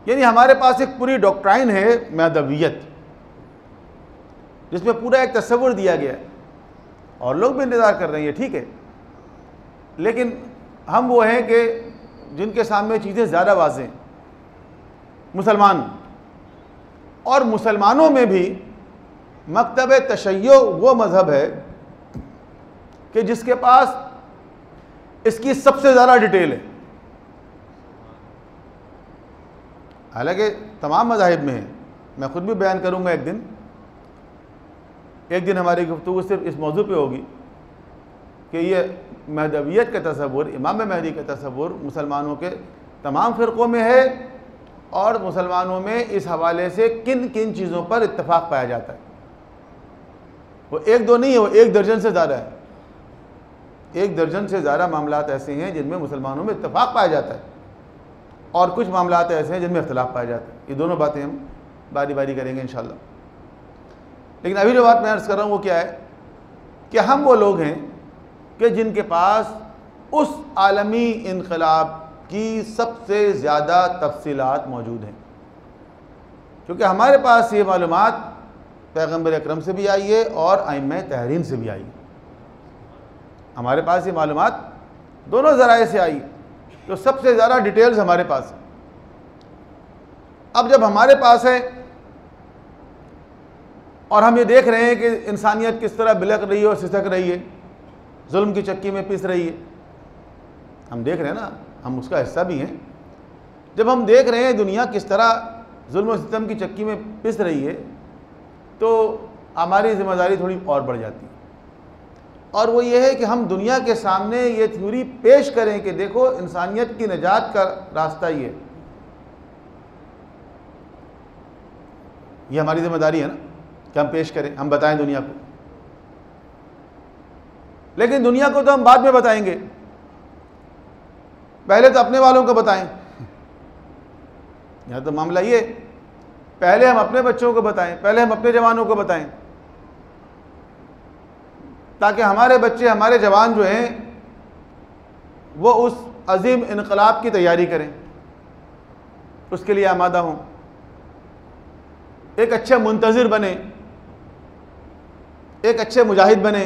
यानी हमारे पास एक पूरी डॉक्ट्राइन है महदवियत, जिसमें पूरा एक तस्वुर दिया गया है, और लोग भी इंतज़ार कर रहे हैं, ठीक है, लेकिन हम वो हैं कि जिनके सामने चीज़ें ज़्यादा वाज़ेह हैं, मुसलमान। और मुसलमानों में भी मकतब तशय्यो वो मज़हब है कि जिसके पास इसकी सबसे ज़्यादा डिटेल है। हालांकि तमाम मज़ाहिब में है, मैं ख़ुद भी बयान करूँगा एक दिन हमारी गुफ्तगू सिर्फ इस मौजू पे होगी कि ये महदवियत का तसव्वुर, इमाम महदी का तसव्वुर मुसलमानों के तमाम फ़िरक़ों में है, और मुसलमानों में इस हवाले से किन किन चीज़ों पर इत्तफ़ाक़ पाया जाता है। वो एक दो नहीं है, वो 1 दर्जन से ज़्यादा है। 1 दर्जन से ज़्यादा मामलात ऐसे हैं जिनमें मुसलमानों में इत्तफ़ाक़ पाया जाता है, और कुछ मामलात ऐसे हैं जिनमें इख्तिलाफ़ पाया जाता है। ये दोनों बातें हम बारी बारी करेंगे इंशाअल्लाह। लेकिन अभी जो बात मैं अर्ज़ कर रहा हूँ वो क्या है कि हम वो लोग हैं कि जिनके पास उस आलमी इनक़लाब की सबसे ज़्यादा तफ़सीलात मौजूद हैं, क्योंकि हमारे पास ये मालूमात पैगम्बर अकरम से भी आई है और आइम्मा तहरीन से भी आई है। हमारे पास ये मालूमात दोनों ज़राए से आई, तो सबसे ज़्यादा डिटेल्स हमारे पास है। अब जब हमारे पास है और हम ये देख रहे हैं कि इंसानियत किस तरह बिलक रही है और सिसक रही है, जुल्म की चक्की में पिस रही है, हम देख रहे हैं ना, हम उसका हिस्सा भी हैं। जब हम देख रहे हैं दुनिया किस तरह जुल्म और सितम की चक्की में पिस रही है, तो हमारी ज़िम्मेदारी थोड़ी और बढ़ जाती है, और वो ये है कि हम दुनिया के सामने ये थ्योरी पेश करें कि देखो इंसानियत की निजात का रास्ता ये है। ये हमारी ज़िम्मेदारी है ना कि हम पेश करें, हम बताएं दुनिया को। लेकिन दुनिया को तो हम बाद में बताएंगे, पहले तो अपने वालों को बताएं। यहाँ तो मामला ये, पहले हम अपने बच्चों को बताएं, पहले हम अपने जवानों को बताएं, ताकि हमारे बच्चे, हमारे जवान जो हैं वो उस अजीम इनकलाब की तैयारी करें, उसके लिए आमादा हों, एक अच्छे मुंतज़िर बने, एक अच्छे मुजाहिद बने।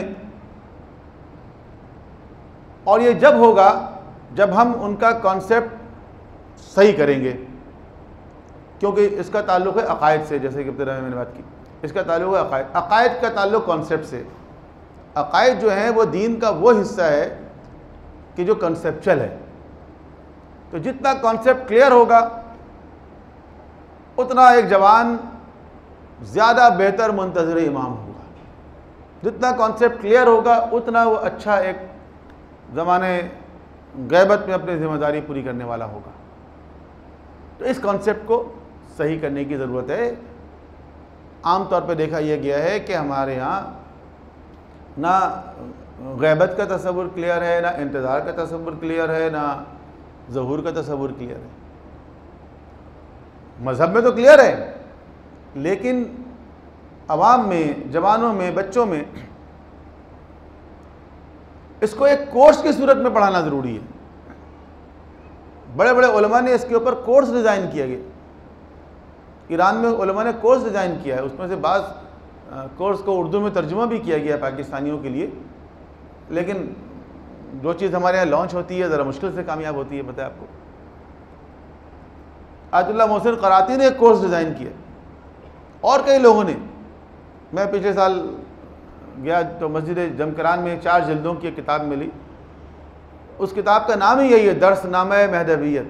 और ये जब होगा जब हम उनका कॉन्सेप्ट सही करेंगे, क्योंकि इसका ताल्लुक़ है अक़ायद से, जैसे कि इब्तिदा में मैंने बात की, इसका ताल्लुक़ है अक़ायद। अक़ायद का ताल्लुक़ कॉन्सेप्ट से। अक़ायद जो है वो दीन का वो हिस्सा है कि जो कॉन्सेप्चुअल है। तो जितना कॉन्सेप्ट क्लियर होगा उतना एक जवान ज़्यादा बेहतर मुंतज़िर इमाम होगा। जितना कॉन्सेप्ट क्लियर होगा उतना वो अच्छा एक ज़माने गैबत में अपनी ज़िम्मेदारी पूरी करने वाला होगा। तो इस कॉन्सेप्ट को सही करने की ज़रूरत है। आम तौर पे देखा यह गया है कि हमारे यहाँ ना गैबत का तसव्वुर क्लियर है, ना इंतज़ार का तसव्वुर क्लियर है, ना ज़हूर का तसव्वुर क्लियर है। मज़हब में तो क्लियर है, लेकिन अवाम में, जवानों में, बच्चों में इसको एक कोर्स की सूरत में पढ़ाना ज़रूरी है। बड़े बड़े उलमा ने इसके ऊपर कोर्स डिज़ाइन किया गया। ईरान में उलमा ने कोर्स डिज़ाइन किया है, उसमें से बाज़ कोर्स को उर्दू में तर्जुमा भी किया गया पाकिस्तानियों के लिए। लेकिन जो चीज़ हमारे यहाँ लॉन्च होती है ज़रा मुश्किल से कामयाब होती है। पता है आपको, आयतुल्लाह मोहसिन कराती ने एक कोर्स डिज़ाइन किया, और कई लोगों ने। मैं पिछले साल गया तो मस्जिद जमकरान में 4 जिल्दों की एक किताब मिली। उस किताब का नाम ही यही है, दर्सनामा महदवियत,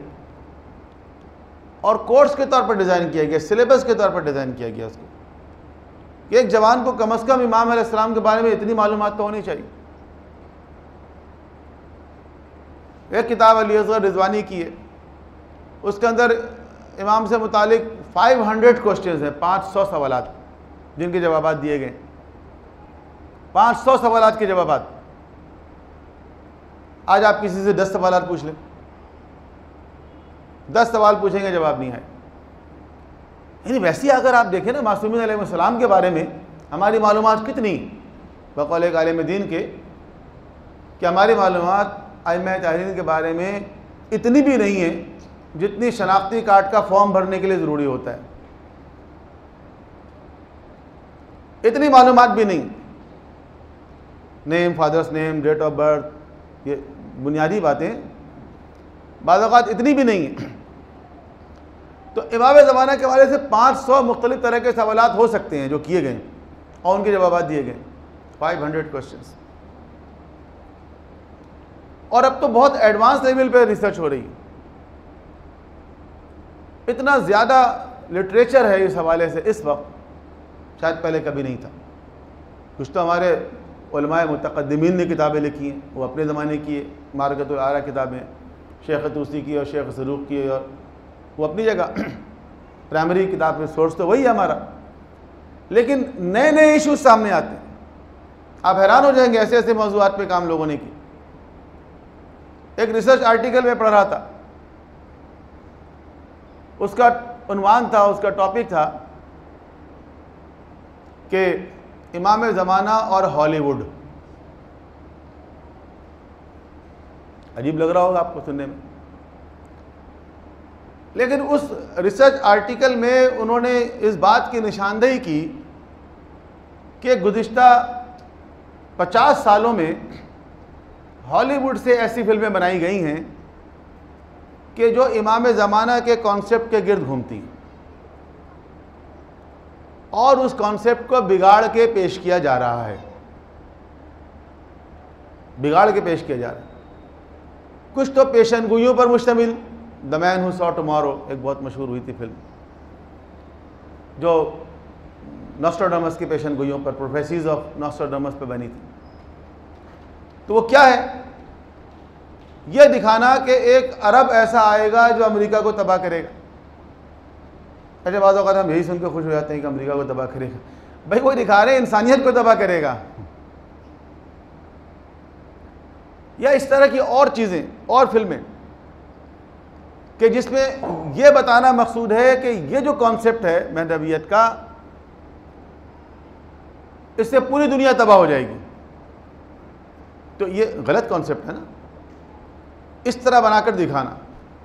और कोर्स के तौर पर डिज़ाइन किया गया, सिलेबस के तौर पर डिज़ाइन किया गया उसको, कि एक जवान को कम अज़ कम इमाम अलैहिस्सलाम के बारे में इतनी मालूमात तो होनी चाहिए। एक किताब अली असगर रिजवानी की है, उसके अंदर इमाम से मुतालिक 500 क्वेश्चंस हैं, 500 सवालात जिनके जवाबात दिए गए। 500 सवालात के जवाबात। आज आप किसी से 10 सवालात पूछ लें, 10 सवाल पूछेंगे, जवाब नहीं आए। यानी वैसे अगर आप देखें ना मासूमीन अलैहिस्सलाम के बारे में हमारी मालूमात कितनी, बक़ौल एक आलिम दीन के, कि हमारी मालूमात आइम्मा तहरीन के बारे में इतनी भी नहीं है जितनी शनाख्ती कार्ड का फॉर्म भरने के लिए ज़रूरी होता है, इतनी मालूमात भी नहीं। Name, father's name, date of birth, ये बुनियादी बातें बाज़ औक़ात इतनी भी नहीं है। तो इमाम ज़माना के हवाले से 500 मुख्तलिफ तरह के सवालात हो सकते हैं जो किए गए और उनके जवाब दिए गए, 500 क्वेश्चंस। और अब तो बहुत एडवांस लेवल पे रिसर्च हो रही है, इतना ज़्यादा लिटरेचर है इस हवाले से इस वक्त, शायद पहले कभी नहीं था। कुछ तो हमारे उलमाए मुतक़द्दिमीन ने किताबें लिखी हैं, वो अपने ज़माने की है, मारकतुल आरा किताबें शेख तूसी की और शेख सरूक की, और वो अपनी जगह प्राइमरी किताब में सोर्स तो वही है हमारा। लेकिन नए नए इशूज़ सामने आते हैं, आप हैरान हो जाएंगे ऐसे ऐसे मौज़ूआत पे काम लोगों ने की। एक रिसर्च आर्टिकल में पढ़ रहा था, उसका उन्वान था, उसका टॉपिक था कि इमाम ज़माना और हॉलीवुड। अजीब लग रहा होगा आपको सुनने में, लेकिन उस रिसर्च आर्टिकल में उन्होंने इस बात की निशानदेही की कि गुज़िश्ता 50 सालों में हॉलीवुड से ऐसी फिल्में बनाई गई हैं कि जो इमाम ज़माना के कॉन्सेप्ट के गिर्द घूमती हैं और उस कॉन्सेप्ट को बिगाड़ के पेश किया जा रहा है, बिगाड़ के पेश किया जा रहा है। कुछ तो पेशनगोइयों पर मुश्तमिल, the man who saw tomorrow एक बहुत मशहूर हुई थी फिल्म, जो नॉस्ट्राडामस की पेशनगोइयों पर, प्रोफेसीज ऑफ नॉस्ट्राडामस पर बनी थी। तो वो क्या है, यह दिखाना कि एक अरब ऐसा आएगा जो अमेरिका को तबाह करेगा। अच्छा, बाज़ औक़ात हम यही सुन के खुश हो जाते हैं कि अमेरिका को तबाह करेगा। भाई वो दिखा रहे हैं इंसानियत को तबाह करेगा, या इस तरह की और चीज़ें और फिल्में कि जिसमें यह बताना मकसूद है कि ये जो कॉन्सेप्ट है महदवियत का, इससे पूरी दुनिया तबाह हो जाएगी। तो ये गलत कॉन्सेप्ट है ना, इस तरह बनाकर दिखाना।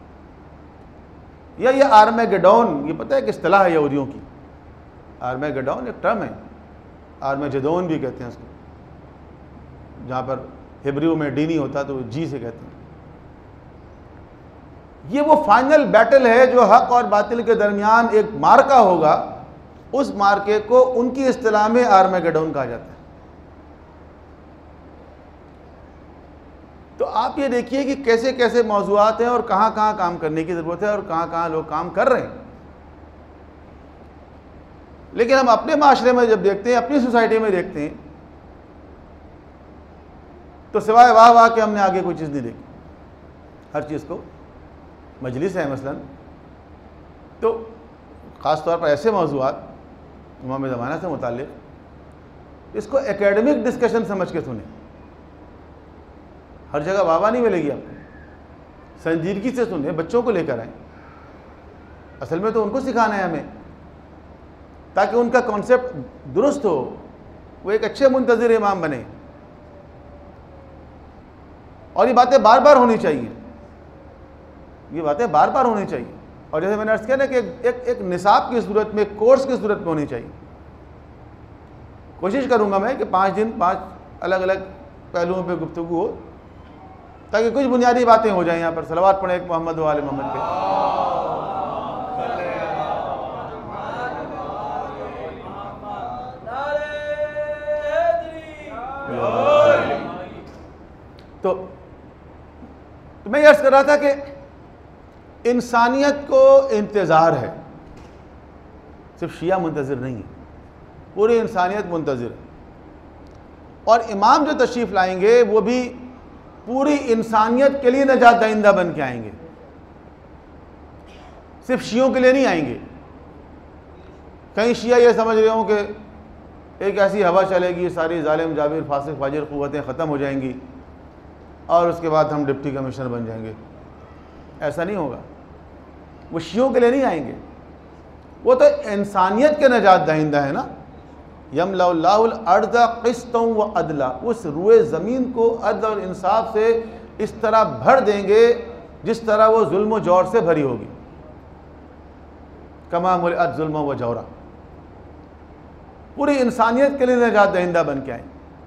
या ये आर्मेगेडोन, ये पता है कि इस्तिलाह है यहूदियों की, आर्मेगेडोन एक टर्म है, आर्मेजेदोन भी कहते हैं उसको, जहाँ पर हिब्रू में डी नहीं होता तो जी से कहते हैं। ये वो फाइनल बैटल है जो हक और बातिल के दरमियान एक मार्का होगा, उस मार्के को उनकी इस्तिलाह में आर्मेगेडोन कहा जाता है। तो आप ये देखिए कि कैसे कैसे मौज़ूआत हैं और कहाँ कहाँ काम करने की ज़रूरत है और कहाँ कहाँ लोग काम कर रहे हैं। लेकिन हम अपने माशरे में जब देखते हैं, अपनी सोसाइटी में देखते हैं, तो सिवाय वाह वाह के हमने आगे कोई चीज़ नहीं देखी। हर चीज़ को मजलिस है मसलन, तो ख़ास तौर पर ऐसे मौज़ूआत इमाम ज़माना से मुताल्लिक़, इसको एकेडमिक डिस्कशन समझ के सुने। हर जगह वाह नहीं मिलेगी आपको, संजीदगी से सुने, बच्चों को लेकर आए। असल में तो उनको सिखाना है हमें, ताकि उनका कॉन्सेप्ट दुरुस्त हो, वो एक अच्छे मुंतज़िर इमाम बने। और ये बातें बार बार होनी चाहिए, ये बातें बार बार होनी चाहिए। और जैसे मैंने अर्ज़ किया ना कि एक निसाब की सूरत में, कोर्स की सूरत में होनी चाहिए। कोशिश करूँगा मैं कि 5 दिन 5 अलग अलग पहलुओं पे गुफ्तगू हो, ताकि कुछ बुनियादी बातें हो जाएं। यहाँ पर सलवात पढ़े एक मोहम्मद व आले मोहम्मद पे। तो मैं ये अर्ज़ कर रहा था कि इंसानियत को इंतज़ार है, सिर्फ शिया मुंतज़िर नहीं है, पूरी इंसानियत मुंतज़िर है। और इमाम जो तशरीफ़ लाएंगे वो भी पूरी इंसानियत के लिए नजात दहिंदा बन के आएंगे, सिर्फ शियों के लिए नहीं आएंगे। कहीं शिया ये समझ रहे हों कि एक ऐसी हवा चलेगी, सारी जालिम जाबिर फासिक फाजिर क़ुव्वतें ख़त्म हो जाएंगी और उसके बाद हम डिप्टी कमिश्नर बन जाएंगे। ऐसा नहीं होगा, वो शियों के लिए नहीं आएंगे, वो तो इंसानियत के नजात दहिंदा है ना। यमलउल्लाहुल अर्ज़ क़िस्तन व अदला, उस रुए ज़मीन को अदल और इंसाफ से इस तरह भर देंगे जिस तरह वो जुल्म व जौर से भरी होगी। कमा मुलिअत जुल्म व जौरा, पूरी इंसानियत के लिए निजात दहिंदा बन के आई।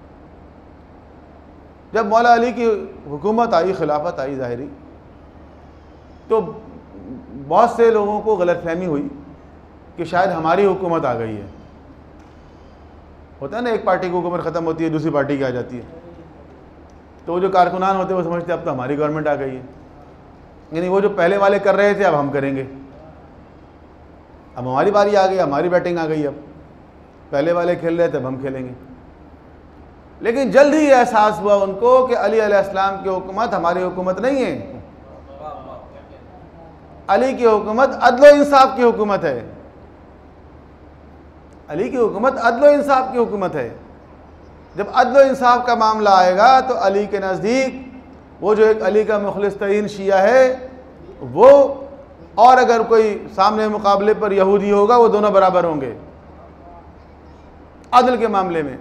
जब मौला अली की हुकूमत आई, खिलाफत आई ज़ाहिरी, तो बहुत से लोगों को गलतफहमी हुई कि शायद हमारी हुकूमत आ गई है। होता है ना, एक पार्टी की हुकूमत ख़त्म होती है, दूसरी पार्टी की आ जाती है, तो वो जो कारकुनान होते हैं वो समझते हैं अब तो हमारी गवर्नमेंट आ गई है, यानी वो जो पहले वाले कर रहे थे अब हम करेंगे, अब हमारी बारी आ गई, हमारी बैटिंग आ गई, अब पहले वाले खेल रहे थे अब हम खेलेंगे। लेकिन जल्द ही एहसास हुआ उनको कि अली अलैहिस्सलाम की हुकूमत हमारी हुकूमत नहीं है, अली की हुकूमत अदल व इंसाफ की हुकूमत है। अली की हुकूमत अदल व इंसाफ की हुकूमत है। जब अदल व इंसाफ का मामला आएगा तो अली के नज़दीक वो जो एक अली का मुखलिस तरीन शिया है वो, और अगर कोई सामने मुकाबले पर यहूदी होगा, वो दोनों बराबर होंगे अदल के मामले में।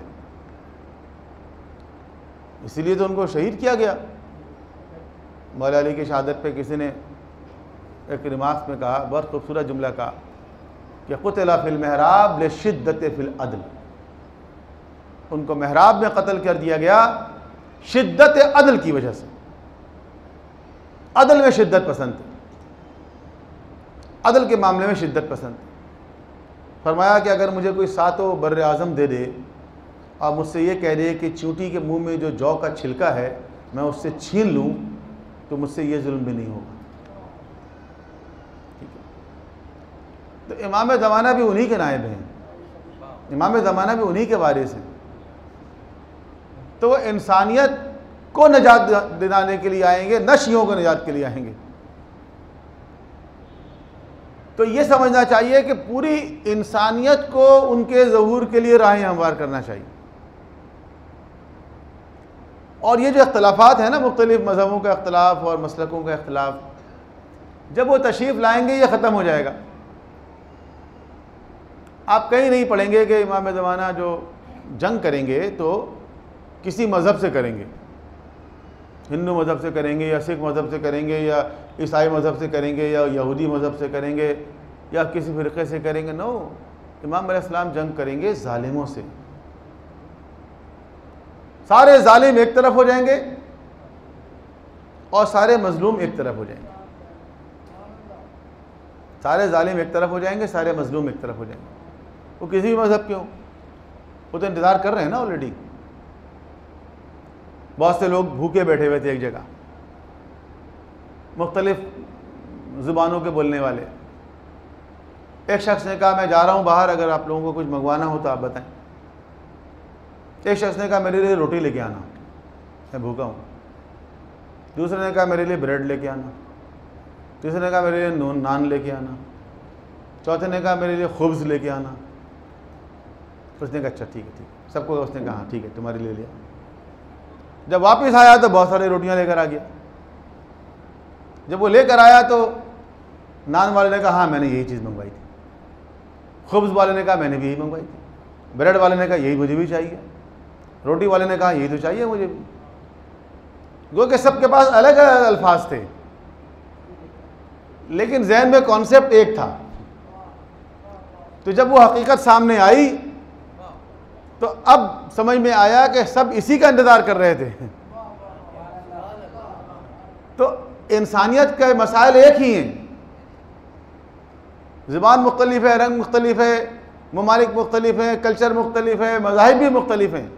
इसीलिए तो उनको शहीद किया गया। मौला अली की शहादत पे किसी ने एक रिमार्क्स में कहा, बहुत खूबसूरत जुमला कहा कि क़ुतिला फिल महराब लिशिद्दत फिल अदल, उनको महराब में कत्ल कर दिया गया शिद्दत अदल की वजह से। अदल में शिद्दत पसंद थे, अदल के मामले में शिद्दत पसंद थे। फरमाया कि अगर मुझे कोई सातों बर्र आज़म दे दे और मुझसे ये कह दे कि चींटी के मुंह में जो जौ का छिलका है मैं उससे छीन लूँ तो मुझसे ये जुल्म भी नहीं होगा। ठीक है, तो इमाम ज़माना भी उन्हीं के नायब हैं, इमाम ज़माना भी उन्हीं के वारिस हैं। तो वो इंसानियत को निजात दिलाने के लिए आएंगे, न शियों को निजात के लिए आएंगे। तो ये समझना चाहिए कि पूरी इंसानियत को उनके ज़हूर के लिए राहें हमवार करना चाहिए। और ये जो अख्तलाफात हैं ना, मुख्तलिफ़ मज़हबों का अख्तलाफ और मसलकों का अख्तलाफ, जब वो तशरीफ़ लाएंगे ये ख़त्म हो जाएगा। आप कहीं नहीं पढ़ेंगे कि इमाम ज़माना जो जंग करेंगे तो किसी मज़हब से करेंगे, हिंदू मज़हब से करेंगे या सिख मज़हब से करेंगे या ईसाई मज़हब से करेंगे या यहूदी मज़हब से करेंगे या किसी फ़िरक़े से करेंगे। नो, इमाम अलैहिस्सलाम जंग करेंगे ज़ालिमों से। सारे ज़ालिम एक तरफ हो जाएंगे और सारे मज़लूम एक तरफ हो जाएंगे। सारे ज़ालिम एक तरफ हो जाएंगे, सारे मज़लूम एक तरफ हो जाएंगे। वो किसी भी मज़हब के हों, वो तो इंतज़ार कर रहे हैं ना ऑलरेडी। बहुत से लोग भूखे बैठे हुए थे एक जगह, मुख्तलिफ ज़ुबानों के बोलने वाले। एक शख्स ने कहा मैं जा रहा हूँ बाहर, अगर आप लोगों को कुछ मंगवाना हो तो आप बताएं। एक शख्स ने कहा मेरे लिए रोटी लेके आना, मैं भूखा हूँ। दूसरे ने कहा मेरे लिए ब्रेड लेके आना। तीसरे ने कहा मेरे लिए नान लेके आना। चौथे ने कहा मेरे लिए खुब्ज़ लेके आना। उसने कहा अच्छा ठीक है, ठीक है। सबको उसने कहा हाँ ठीक है, तुम्हारे लिए लिया। जब वापस आया तो बहुत सारी रोटियां लेकर आ गया। जब वो लेकर आया तो नान वाले ने कहा हाँ मैंने यही चीज़ मंगवाई थी। खुब्ज़ वाले ने कहा मैंने भी यही मंगवाई थी। ब्रेड वाले ने कहा यही मुझे भी चाहिए। रोटी वाले ने कहा यही तो चाहिए मुझे भी। गो कि सबके पास अलग अलग अल्फाज थे, लेकिन जहन में कॉन्सेप्ट एक था। तो जब वो हकीकत सामने आई तो अब समझ में आया कि सब इसी का इंतज़ार कर रहे थे। तो इंसानियत के मसाइल एक ही हैं, ज़ुबान मुख्तलिफ है, रंग मुख्तलिफ है, ममालिक मुख्तलिफ हैं, कल्चर मुख्तलिफ है, मज़ाहिब भी मुख्तलिफ हैं,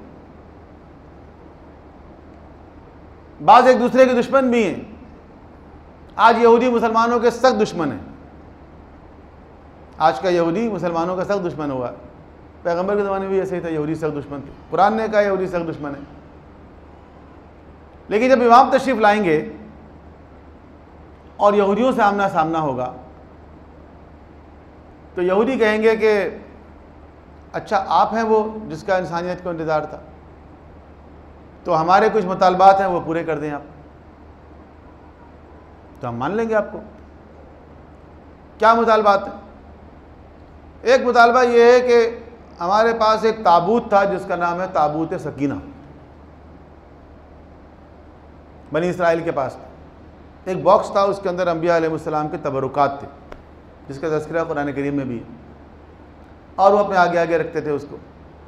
बाज़ एक दूसरे के दुश्मन भी हैं। आज यहूदी मुसलमानों के सख्त दुश्मन हैं। आज का यहूदी मुसलमानों का सख्त दुश्मन हुआ। पैगंबर के ज़माने में भी ऐसे ही था, यहूदी सख्त दुश्मन थे। कुरान ने कहा यहूदी सख्त दुश्मन है। लेकिन जब इमाम तशरीफ़ लाएंगे और यहूदियों से आमना सामना होगा तो यहूदी कहेंगे कि अच्छा आप हैं वो जिसका इंसानियत को इंतज़ार था, तो हमारे कुछ मुतालबात हैं वो पूरे कर दें आप, तो हम मान लेंगे आपको। क्या मुतालबात हैं? एक मुतालबा ये है कि हमारे पास एक ताबूत था जिसका नाम है ताबूत सकीना, बनी इसराइल के पास था। एक बॉक्स था, उसके अंदर अंबिया अलैहिस्सलाम के तबरुकात थे, जिसका तज़किरा कुरान करीम में भी है, और वो अपने आगे आगे रखते थे, उसको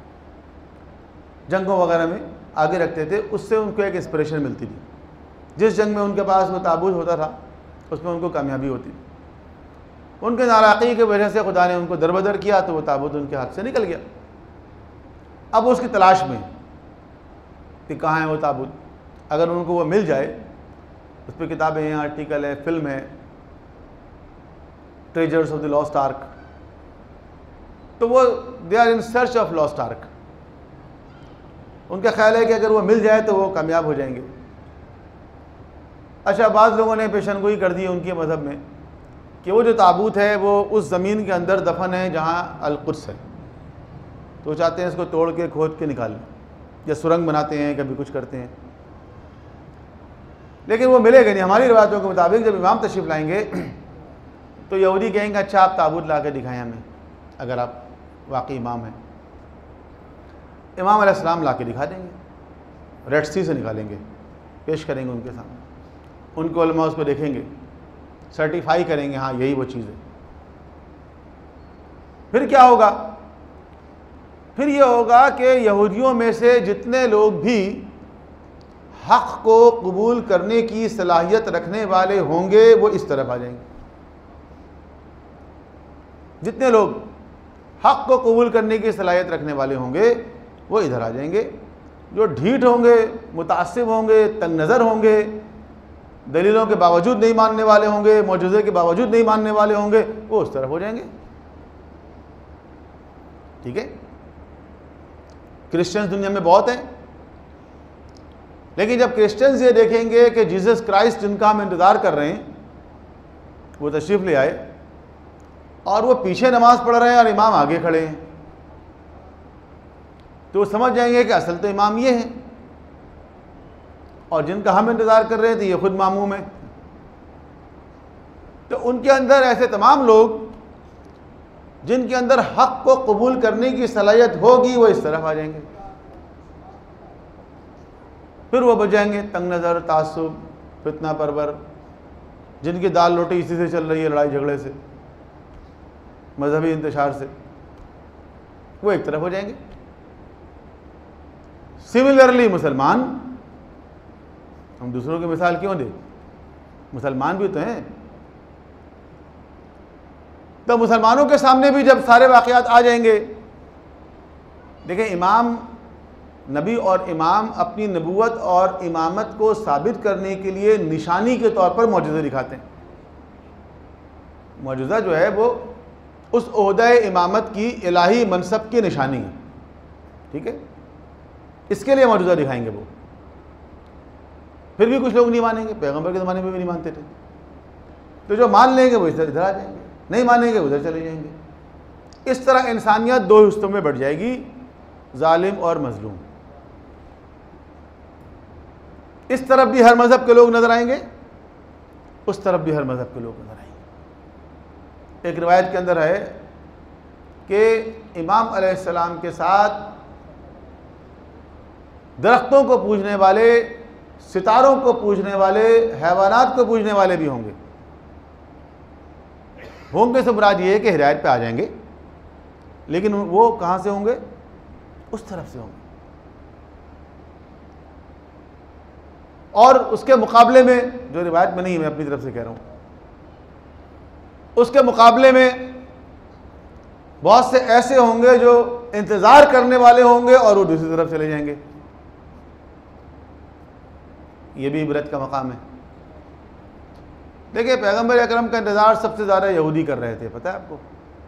जंगों वगैरह में आगे रखते थे। उससे उनको एक इंस्पिरेशन मिलती थी। जिस जंग में उनके पास वो ताबूत होता था उसमें उनको कामयाबी होती थी। उनके नाराज़गी की वजह से खुदा ने उनको दरबदर किया तो वो ताबूत उनके हाथ से निकल गया। अब वो उसकी तलाश में कि कहाँ है वो ताबूत। अगर उनको वो मिल जाए, उस पर किताबें हैं, आर्टिकल है, फिल्म है, treasures of the lost ark, तो वो they are in search of lost ark. उनका ख्याल है कि अगर वो मिल जाए तो वो कामयाब हो जाएंगे। अच्छा, बाज़ लोगों ने पेशनगोई कर दी उनके मज़हब में कि वो जो ताबूत है वो उस ज़मीन के अंदर दफन है जहाँ अल-कुद्स है, तो चाहते हैं इसको तोड़ के खोद के निकाल लें, या सुरंग बनाते हैं, कभी कुछ करते हैं, लेकिन वो मिलेगा नहीं। हमारी रिवायतों के मुताबिक जब इमाम तशरीफ़ लाएंगे तो यहूदी कहेंगे अच्छा आप ताबूत ला के दिखाएँ हमें, अगर आप वाकई इमाम हैं। इमाम अलैहिस्सलाम ला के दिखा देंगे, रेड सी से निकालेंगे, पेश करेंगे उनके सामने, उनके उलमा उसको देखेंगे, सर्टिफाई करेंगे हाँ यही वो चीज़ है। फिर क्या होगा? फिर ये होगा कि यहूदियों में से जितने लोग भी हक़ को कबूल करने की सलाहियत रखने वाले होंगे वो इस तरफ आ जाएंगे। जितने लोग हक़ को कबूल करने की सलाहियत रखने वाले होंगे वो इधर आ जाएंगे। जो ढीठ होंगे, मुतासिब होंगे, तंग नज़र होंगे, दलीलों के बावजूद नहीं मानने वाले होंगे, मौजूज़े के बावजूद नहीं मानने वाले होंगे, वो उस तरफ हो जाएंगे। ठीक है, क्रिश्चियंस दुनिया में बहुत हैं, लेकिन जब क्रिश्चियंस ये देखेंगे कि जीसस क्राइस्ट जिनका हम इंतज़ार कर रहे हैं वो तशरीफ़ ले आए और वो पीछे नमाज़ पढ़ रहे हैं और इमाम आगे खड़े हैं, तो समझ जाएंगे कि असल तो इमाम ये हैं और जिनका हम इंतज़ार कर रहे थे ये खुद मामूम है। तो उनके अंदर ऐसे तमाम लोग जिनके अंदर हक़ को कबूल करने की सलाहियत होगी वो इस तरफ आ जाएंगे। फिर वो बच जाएंगे तंग नज़र, तासुब, फितना परवर, जिनकी दाल रोटी इसी से चल रही है, लड़ाई झगड़े से, मजहबी इंतशार से, वो एक तरफ हो जाएंगे। सिमिलरली मुसलमान, हम दूसरों की मिसाल क्यों दें, मुसलमान भी तो हैं। तो मुसलमानों के सामने भी जब सारे वाक़यात आ जाएंगे, देखें इमाम, नबी और इमाम अपनी नबूवत और इमामत को साबित करने के लिए निशानी के तौर पर मौजूज़ा दिखाते हैं। मौजूज़ा जो है वो उस ओहदा इमामत की इलाही मनसब की निशानी है। ठीक है, इसके लिए मौजूज़ा दिखाएंगे वो। फिर भी कुछ लोग नहीं मानेंगे, पैगंबर के ज़माने में भी नहीं मानते थे, तो जो मान लेंगे वो इधर आ जाएंगे, नहीं मानेंगे उधर चले जाएंगे। इस तरह इंसानियत दो हिस्सों में बढ़ जाएगी, जालिम और मजलूम। इस तरफ भी हर मज़हब के लोग नज़र आएंगे, उस तरफ भी हर मज़हब के लोग नज़र आएंगे। एक रिवायत के अंदर है कि इमाम अलैहिस्सलाम के साथ दरख्तों को पूजने वाले, सितारों को पूजने वाले, हैवानात को पूजने वाले भी होंगे। होंगे से मुराद ये है कि हिदायत पे आ जाएंगे, लेकिन वो कहाँ से होंगे? उस तरफ से होंगे। और उसके मुकाबले में, जो रिवायत में नहीं है, मैं अपनी तरफ से कह रहा हूँ, उसके मुकाबले में बहुत से ऐसे होंगे जो इंतज़ार करने वाले होंगे और वो दूसरी तरफ चले जाएंगे। ये भी इबरत का मकाम है। देखिए, पैगंबर अकरम का इंतज़ार सबसे ज़्यादा यहूदी कर रहे थे, पता है आपको?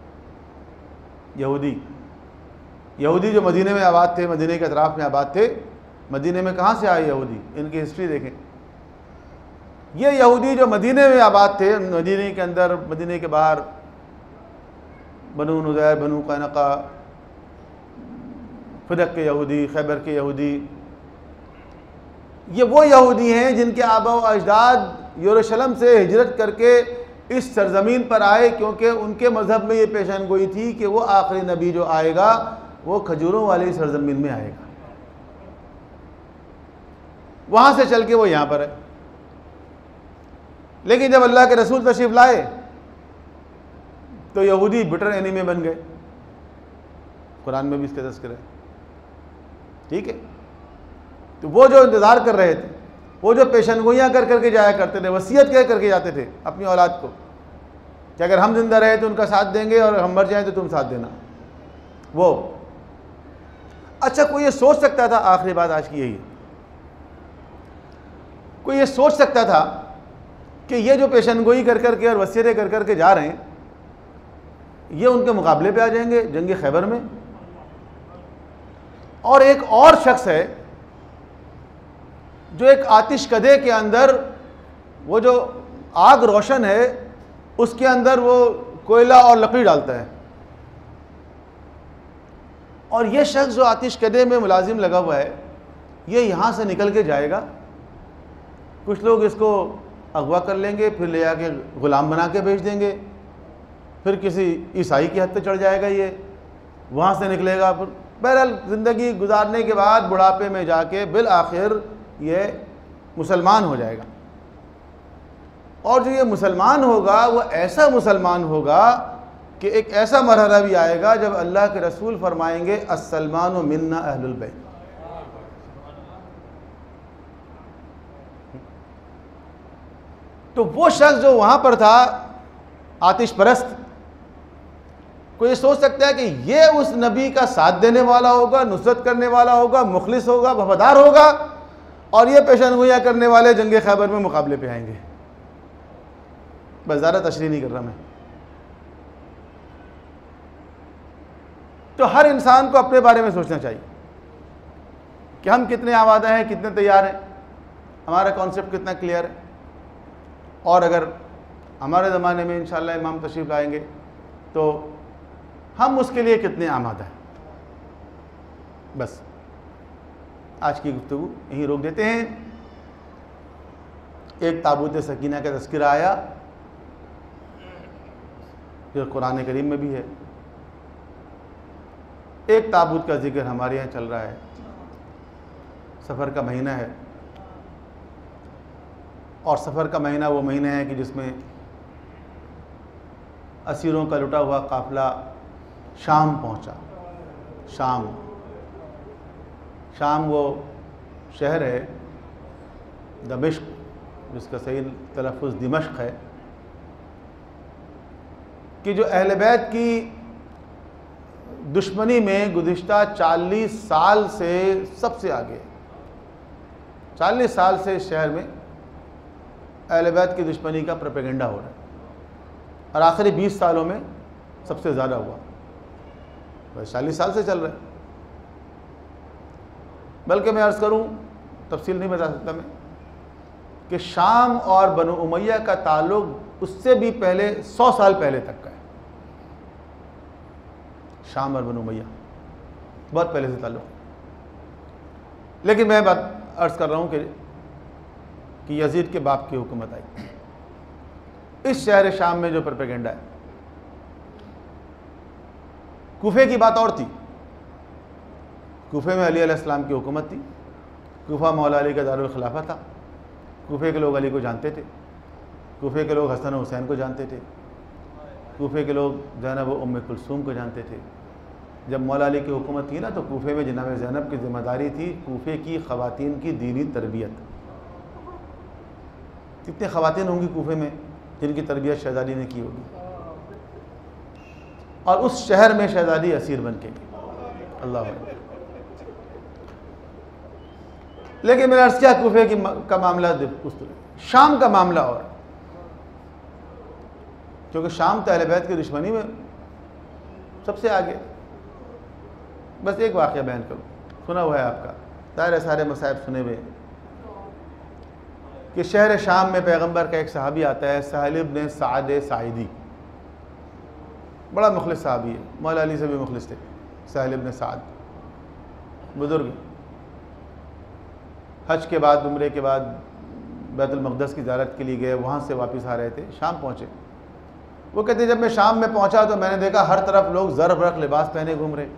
यहूदी जो मदीने में आबाद थे, मदीने के अतराफ़ में आबाद थे। मदीने में कहाँ से आए यहूदी? इनकी हिस्ट्री देखें। ये यहूदी जो मदीने में आबाद थे, मदीने के अंदर, मदीने के बाहर, बनु नुज़ैर, बनु कैनुका, फ़दक के यहूदी, खैबर के यहूदी, ये वो यहूदी हैं जिनके आबा व अजदाद यरूशलेम से हिजरत करके इस सरजमीन पर आए, क्योंकि उनके मज़हब में ये पेशन गोई थी कि वो आखिरी नबी जो आएगा वो खजूरों वाली सरजमीन में आएगा। वहाँ से चल के वो यहाँ पर है। लेकिन जब अल्लाह के रसूल तशरीफ़ लाए तो यहूदी बिटर एनिमी बन गए। कुरान में भी इसका तज़किरा है, ठीक है। तो वो जो इंतज़ार कर रहे थे, वो जो पेशनगोइयाँ कर करके जाया करते थे, वसीयत कह करके जाते थे अपनी औलाद को कि अगर हम जिंदा रहे तो उनका साथ देंगे और हम मर जाएं तो तुम साथ देना, वो अच्छा कोई ये सोच सकता था, आखिरी बात आज की यही है, कोई ये सोच सकता था कि ये जो पेशनगोई कर करके और वसीयतें कर करके जा रहे हैं ये उनके मुकाबले पे आ जाएंगे जंग खैबर में? और एक और शख्स है जो एक आतिशकदे के अंदर, वो जो आग रोशन है उसके अंदर वो कोयला और लकड़ी डालता है, और ये शख्स जो आतिशकदे में मुलाजिम लगा हुआ है ये यहाँ से निकल के जाएगा, कुछ लोग इसको अगवा कर लेंगे, फिर ले आके ग़ुलाम बना के भेज देंगे, फिर किसी ईसाई की हद पे चढ़ जाएगा, ये वहाँ से निकलेगा, फिर बहरहाल ज़िंदगी गुजारने के बाद बुढ़ापे में जाके बिल आखिर ये मुसलमान हो जाएगा। और जो ये मुसलमान होगा वो ऐसा मुसलमान होगा कि एक ऐसा मरहला भी आएगा जब अल्लाह के रसूल फरमाएंगे अस्सलमानु मिन्ना अहलुल बैत। तो वो शख्स जो वहाँ पर था आतिश परस्त, कोई ये सोच सकता है कि ये उस नबी का साथ देने वाला होगा, नुसरत करने वाला होगा, मुखलिस होगा, वफादार होगा, और ये पेशनगोइयाँ करने वाले जंग खैबर में मुकाबले पे आएंगे? बस ज़्यादा तशरीह नहीं कर रहा मैं। तो हर इंसान को अपने बारे में सोचना चाहिए कि हम कितने आमादा हैं, कितने तैयार हैं, हमारा कॉन्सेप्ट कितना क्लियर है, और अगर हमारे ज़माने में इंशाअल्लाह इमाम तशरीफ़ लाएंगे तो हम उसके लिए कितने आमादा हैं। बस आज की गुफ्तगू यहीं रोक देते हैं। एक ताबूत सकीना का तज़किरा आया जो कुरान करीम में भी है, एक ताबूत का जिक्र हमारे यहाँ चल रहा है, सफ़र का महीना है, और सफ़र का महीना वो महीना है कि जिसमें असीरों का लुटा हुआ काफ़िला शाम पहुँचा। शाम वो शहर है दमिश्क, जिसका सही तलफ़ुज़ दिमश्क है, कि जो अहले बैत की दुश्मनी में गुज़िश्ता 40 साल से सबसे आगे, 40 साल से इस शहर में अहले बैत की दुश्मनी का प्रोपेगेंडा हो रहा है, और आखिरी 20 सालों में सबसे ज़्यादा हुआ। बस 40 साल से चल रहा है। बल्कि मैं अर्ज़ करूँ, तफसील नहीं बता सकता मैं, कि शाम और बनु उमैया का ताल्लुक़ उससे भी पहले 100 साल पहले तक का है। शाम और बनु उमैया बहुत पहले से ताल्लुक़। लेकिन मैं बात अर्ज़ कर रहा हूँ कि यजीद के बाप की हुकूमत आई। इस शहर शाम में जो प्रोपेगेंडा है, कूफे की बात और थी। कूफे में अली अलैहिस्सलाम की हुकूमत थी, कूफा मौला अली का दारुल खिलाफा था, कूफे के लोग अली को जानते थे, कूफे के लोग हसन हुसैन को जानते थे, कूफे के लोग ज़ैनब व उम्मे कुलसूम को जानते थे। जब मौला अली की हुकूमत थी ना, तो कूफे में जनाब ज़ैनब की ज़िम्मेदारी थी कूफे की ख़वातीन की दीनी तरबियत। कितने ख़वातीन होंगी कूफे में जिनकी तरबियत शहज़ादी ने की होगी, और उस शहर में शहज़ादी असीर बन के गई। अल्लाह अकबर। लेकिन मैंने अर्ज़ किया कूफे का मामला उस तरह, शाम का मामला और, क्योंकि शाम तो अहले बैत की दुश्मनी में सबसे आगे। बस एक वाक़या बयान करूँ, सुना हुआ है आपका, सारे मसाइब सुने हुए, कि शहर शाम में पैगंबर का एक सहाबी आता है, सहल इब्न साद साइदी, बड़ा मुखलिस सहाबी है, मौला अली से भी मुखलिस थे। सहल इब्न साद बुज़ुर्ग, हज के बाद उम्रे के बाद बैतुल मक़दस की ज़ियारत के लिए गए, वहाँ से वापस आ रहे थे, शाम पहुँचे। वो कहते जब मैं शाम में पहुँचा तो मैंने देखा हर तरफ लोग ज़र बरक़ लिबास पहने घूम रहे,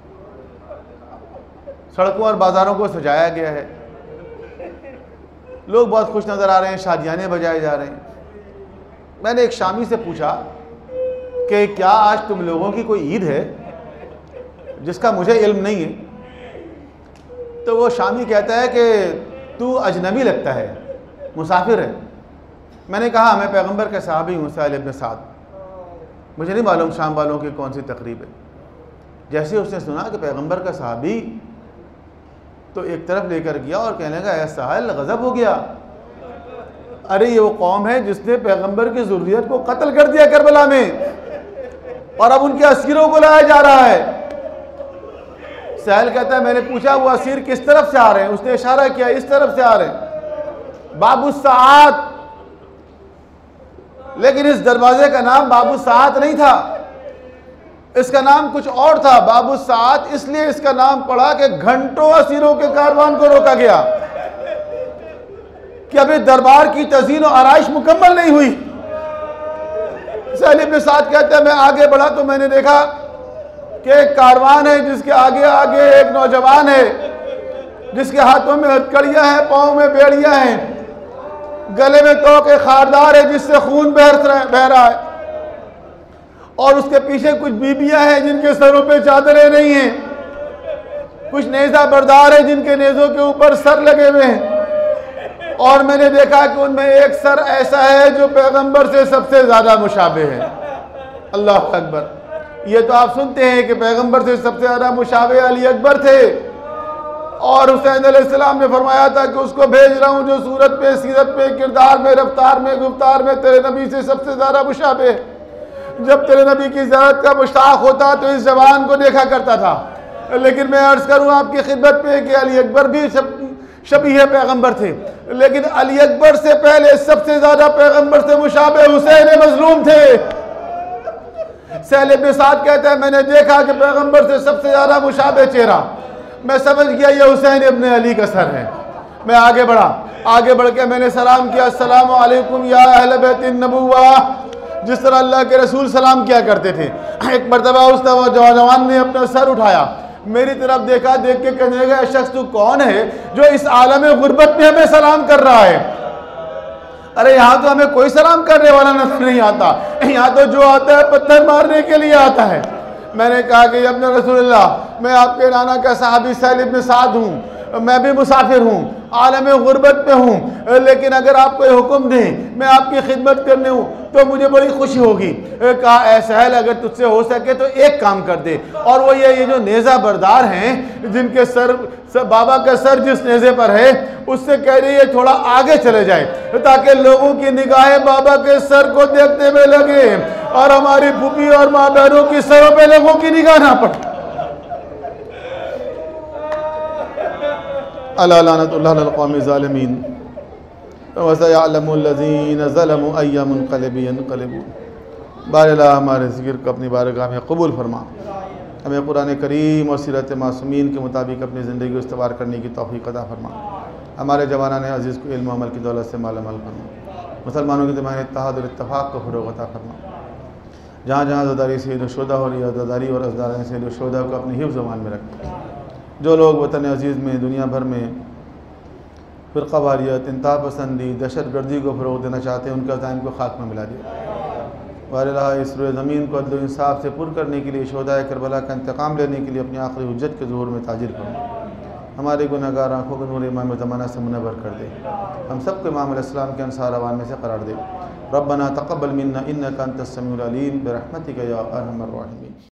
सड़कों और बाज़ारों को सजाया गया है, लोग बहुत खुश नज़र आ रहे हैं, शादियाने बजाए जा रहे हैं, मैंने एक शामी से पूछा कि क्या आज तुम लोगों की कोई ईद है, जिसका मुझे इल्म नहीं है। तो वो शामी कहता है कि तू अजनबी लगता है, मुसाफिर है। मैंने कहा मैं पैगंबर के सहाबी हूँ साहिल इब्न साद, मुझे नहीं मालूम शाम वालों की कौन सी तकरीब है। जैसे उसने सुना कि पैगंबर का सहाबी, तो एक तरफ लेकर गया और कहने लगा ऐ साहिल गज़ब हो गया, अरे ये वो कौम है जिसने पैगंबर की ज़ुर्रियत को कत्ल कर दिया करबला में और अब उनके असीरों को लाया जा रहा है। साहिल कहता है मैंने पूछा वो असीर किस तरफ से आ रहे हैं, उसने इशारा किया इस तरफ से आ रहे हैं, बाबू साद। लेकिन इस दरवाजे का नाम बाबू साद नहीं था, इसका नाम कुछ और था। बाबू साद इसलिए इसका नाम पड़ा कि घंटों असीरों के कारवान को रोका गया कि अभी दरबार की तज़ीन और आराइश मुकम्मल नहीं हुई। साहिल इब्न साद कहते हैं मैं आगे बढ़ा तो मैंने देखा कि एक कारवान है जिसके आगे आगे एक नौजवान है जिसके हाथों में हथकड़ियां हैं, पाँव में बेड़ियां हैं, गले में तोके खारदार है जिससे खून बह रहा है, और उसके पीछे कुछ बीबियां हैं जिनके सरों पे चादरें नहीं हैं, कुछ नेज़ा बरदार है जिनके नेज़ों के ऊपर सर लगे हुए हैं। और मैंने देखा कि उनमें एक सर ऐसा है जो पैगंबर से सबसे ज़्यादा मुशाबे है। अल्लाह अकबर। ये तो आप सुनते हैं कि पैगंबर से सबसे ज़्यादा मुशाबे अली अकबर थे, और हुसैन अलैहिस्सलाम ने फरमाया था कि उसको भेज रहा हूँ जो सूरत पे, सीरत पे, किरदार में, रफ्तार में, गुफ्तार में तेरे नबी से सबसे ज़्यादा मुशाबे। जब तेरे नबी की ज़ियारत का मुश्ताक होता तो इस जवान को देखा करता था। लेकिन मैं अर्ज़ करूँ आपकी खिदमत पे कि अली अकबर भी शबीह पैगंबर थे, लेकिन अली अकबर से पहले सबसे ज़्यादा पैगंबर से मुशाबे हुसैन मज़लूम थे। साहिल इब्न साद कहता है मैंने देखा कि पैगंबर से सबसे ज़्यादा मुशाबे चेहरा, मैं समझ गया ये हुसैन इब्न अली का सर है। मैं आगे बढ़ा, आगे बढ़ के मैंने सलाम किया, अस्सलामु अलैकुम या अहले बैतिन नबुव्वा, जिस तरह अल्लाह के रसूल सलाम किया करते थे। एक मरतबा उस नौजवान ने अपना सर उठाया, मेरी तरफ देखा, देख के कहने लगा शख्स तू कौन है जो इस आलम गुर्बत में हमें सलाम कर रहा है? अरे यहाँ तो हमें कोई सलाम करने वाला नजर नहीं आता, यहाँ तो जो आता है पत्थर मारने के लिए आता है। मैंने कहा कि अपने रसूलुल्लाह मैं आपके नाना का सहाबी साहिल इब्न साद हूँ, मैं भी मुसाफिर हूँ, आलम गुर्बत में हूँ, लेकिन अगर आप कोई हुक्म दें मैं आपकी खिदमत करने हूँ तो मुझे बड़ी खुशी होगी। कहा ऐ साहिल अगर तुझसे हो सके तो एक काम कर दे, और वो ये जो नेज़ा बरदार हैं जिनके सर बाबा का सर जिस नेज़े पर है उससे कह रही है थोड़ा आगे चले जाए ताकि लोगों की निगाहें बाबा के सर को देखते हुए लगे और हमारी फूफी और माँ बहनों की सरों पे लोगों की निगाह ना पड़े। अला लानतुल्लाह अलल कौमिज़ ज़ालिमीन व सयअलमुल लज़ीना ज़लमू अय्या मुनक़लिबिन यनक़लिबून। बारला हमारे ज़िक्र को अपनी बारगाह में कबूल फरमा, हमें कुरान करीम और सीरत मासूमीन के मुताबिक अपनी ज़िंदगी को इस्तवार करने की तौफ़ीक़ अता फरमा। हमारे जवानान अज़ीज़ को इल्म अमल की दौलत से मालामाल फरमा। मुसलमानों की दरमियान इत्तेहाद और इत्तफ़ाक़ को फ़रोग़ अता फरमा। जहाँ जहाँ अज़ादारी सैयद शुहदा हो रही है, अज़ादारी और अज़दारान सैयद शुहदा को अपने हिफ्ज़ ज़मान में रखें। जो लोग वतन अज़ीज़ में दुनिया भर में फ़िरक़ावारियत, इंतहा पसंदी, दहशतगर्दी को फ़रोग़ देना चाहते हैं, उनके अज़ाइम को खाक में मिला दिया। वारिला इस रोए ज़मीन को अदल इंसाफ से पुर करने के लिए, शोहदाए करबला का इंतकाम लेने के लिए अपनी आखिरी हुज्जत के ज़ुहूर में ताजिर करो। हमारे गुनहगार आँखों को नूर इमाम ज़माना से मुनव्वर कर दे, हम सब को इमाम अलैहिस्सलाम के अंसार अवान में से करार दे। रब्बना तक़ब्बल मिन्ना इन्नका अंतस समीउल अलीम बिरहमतिका या अरहमर राहिमीन।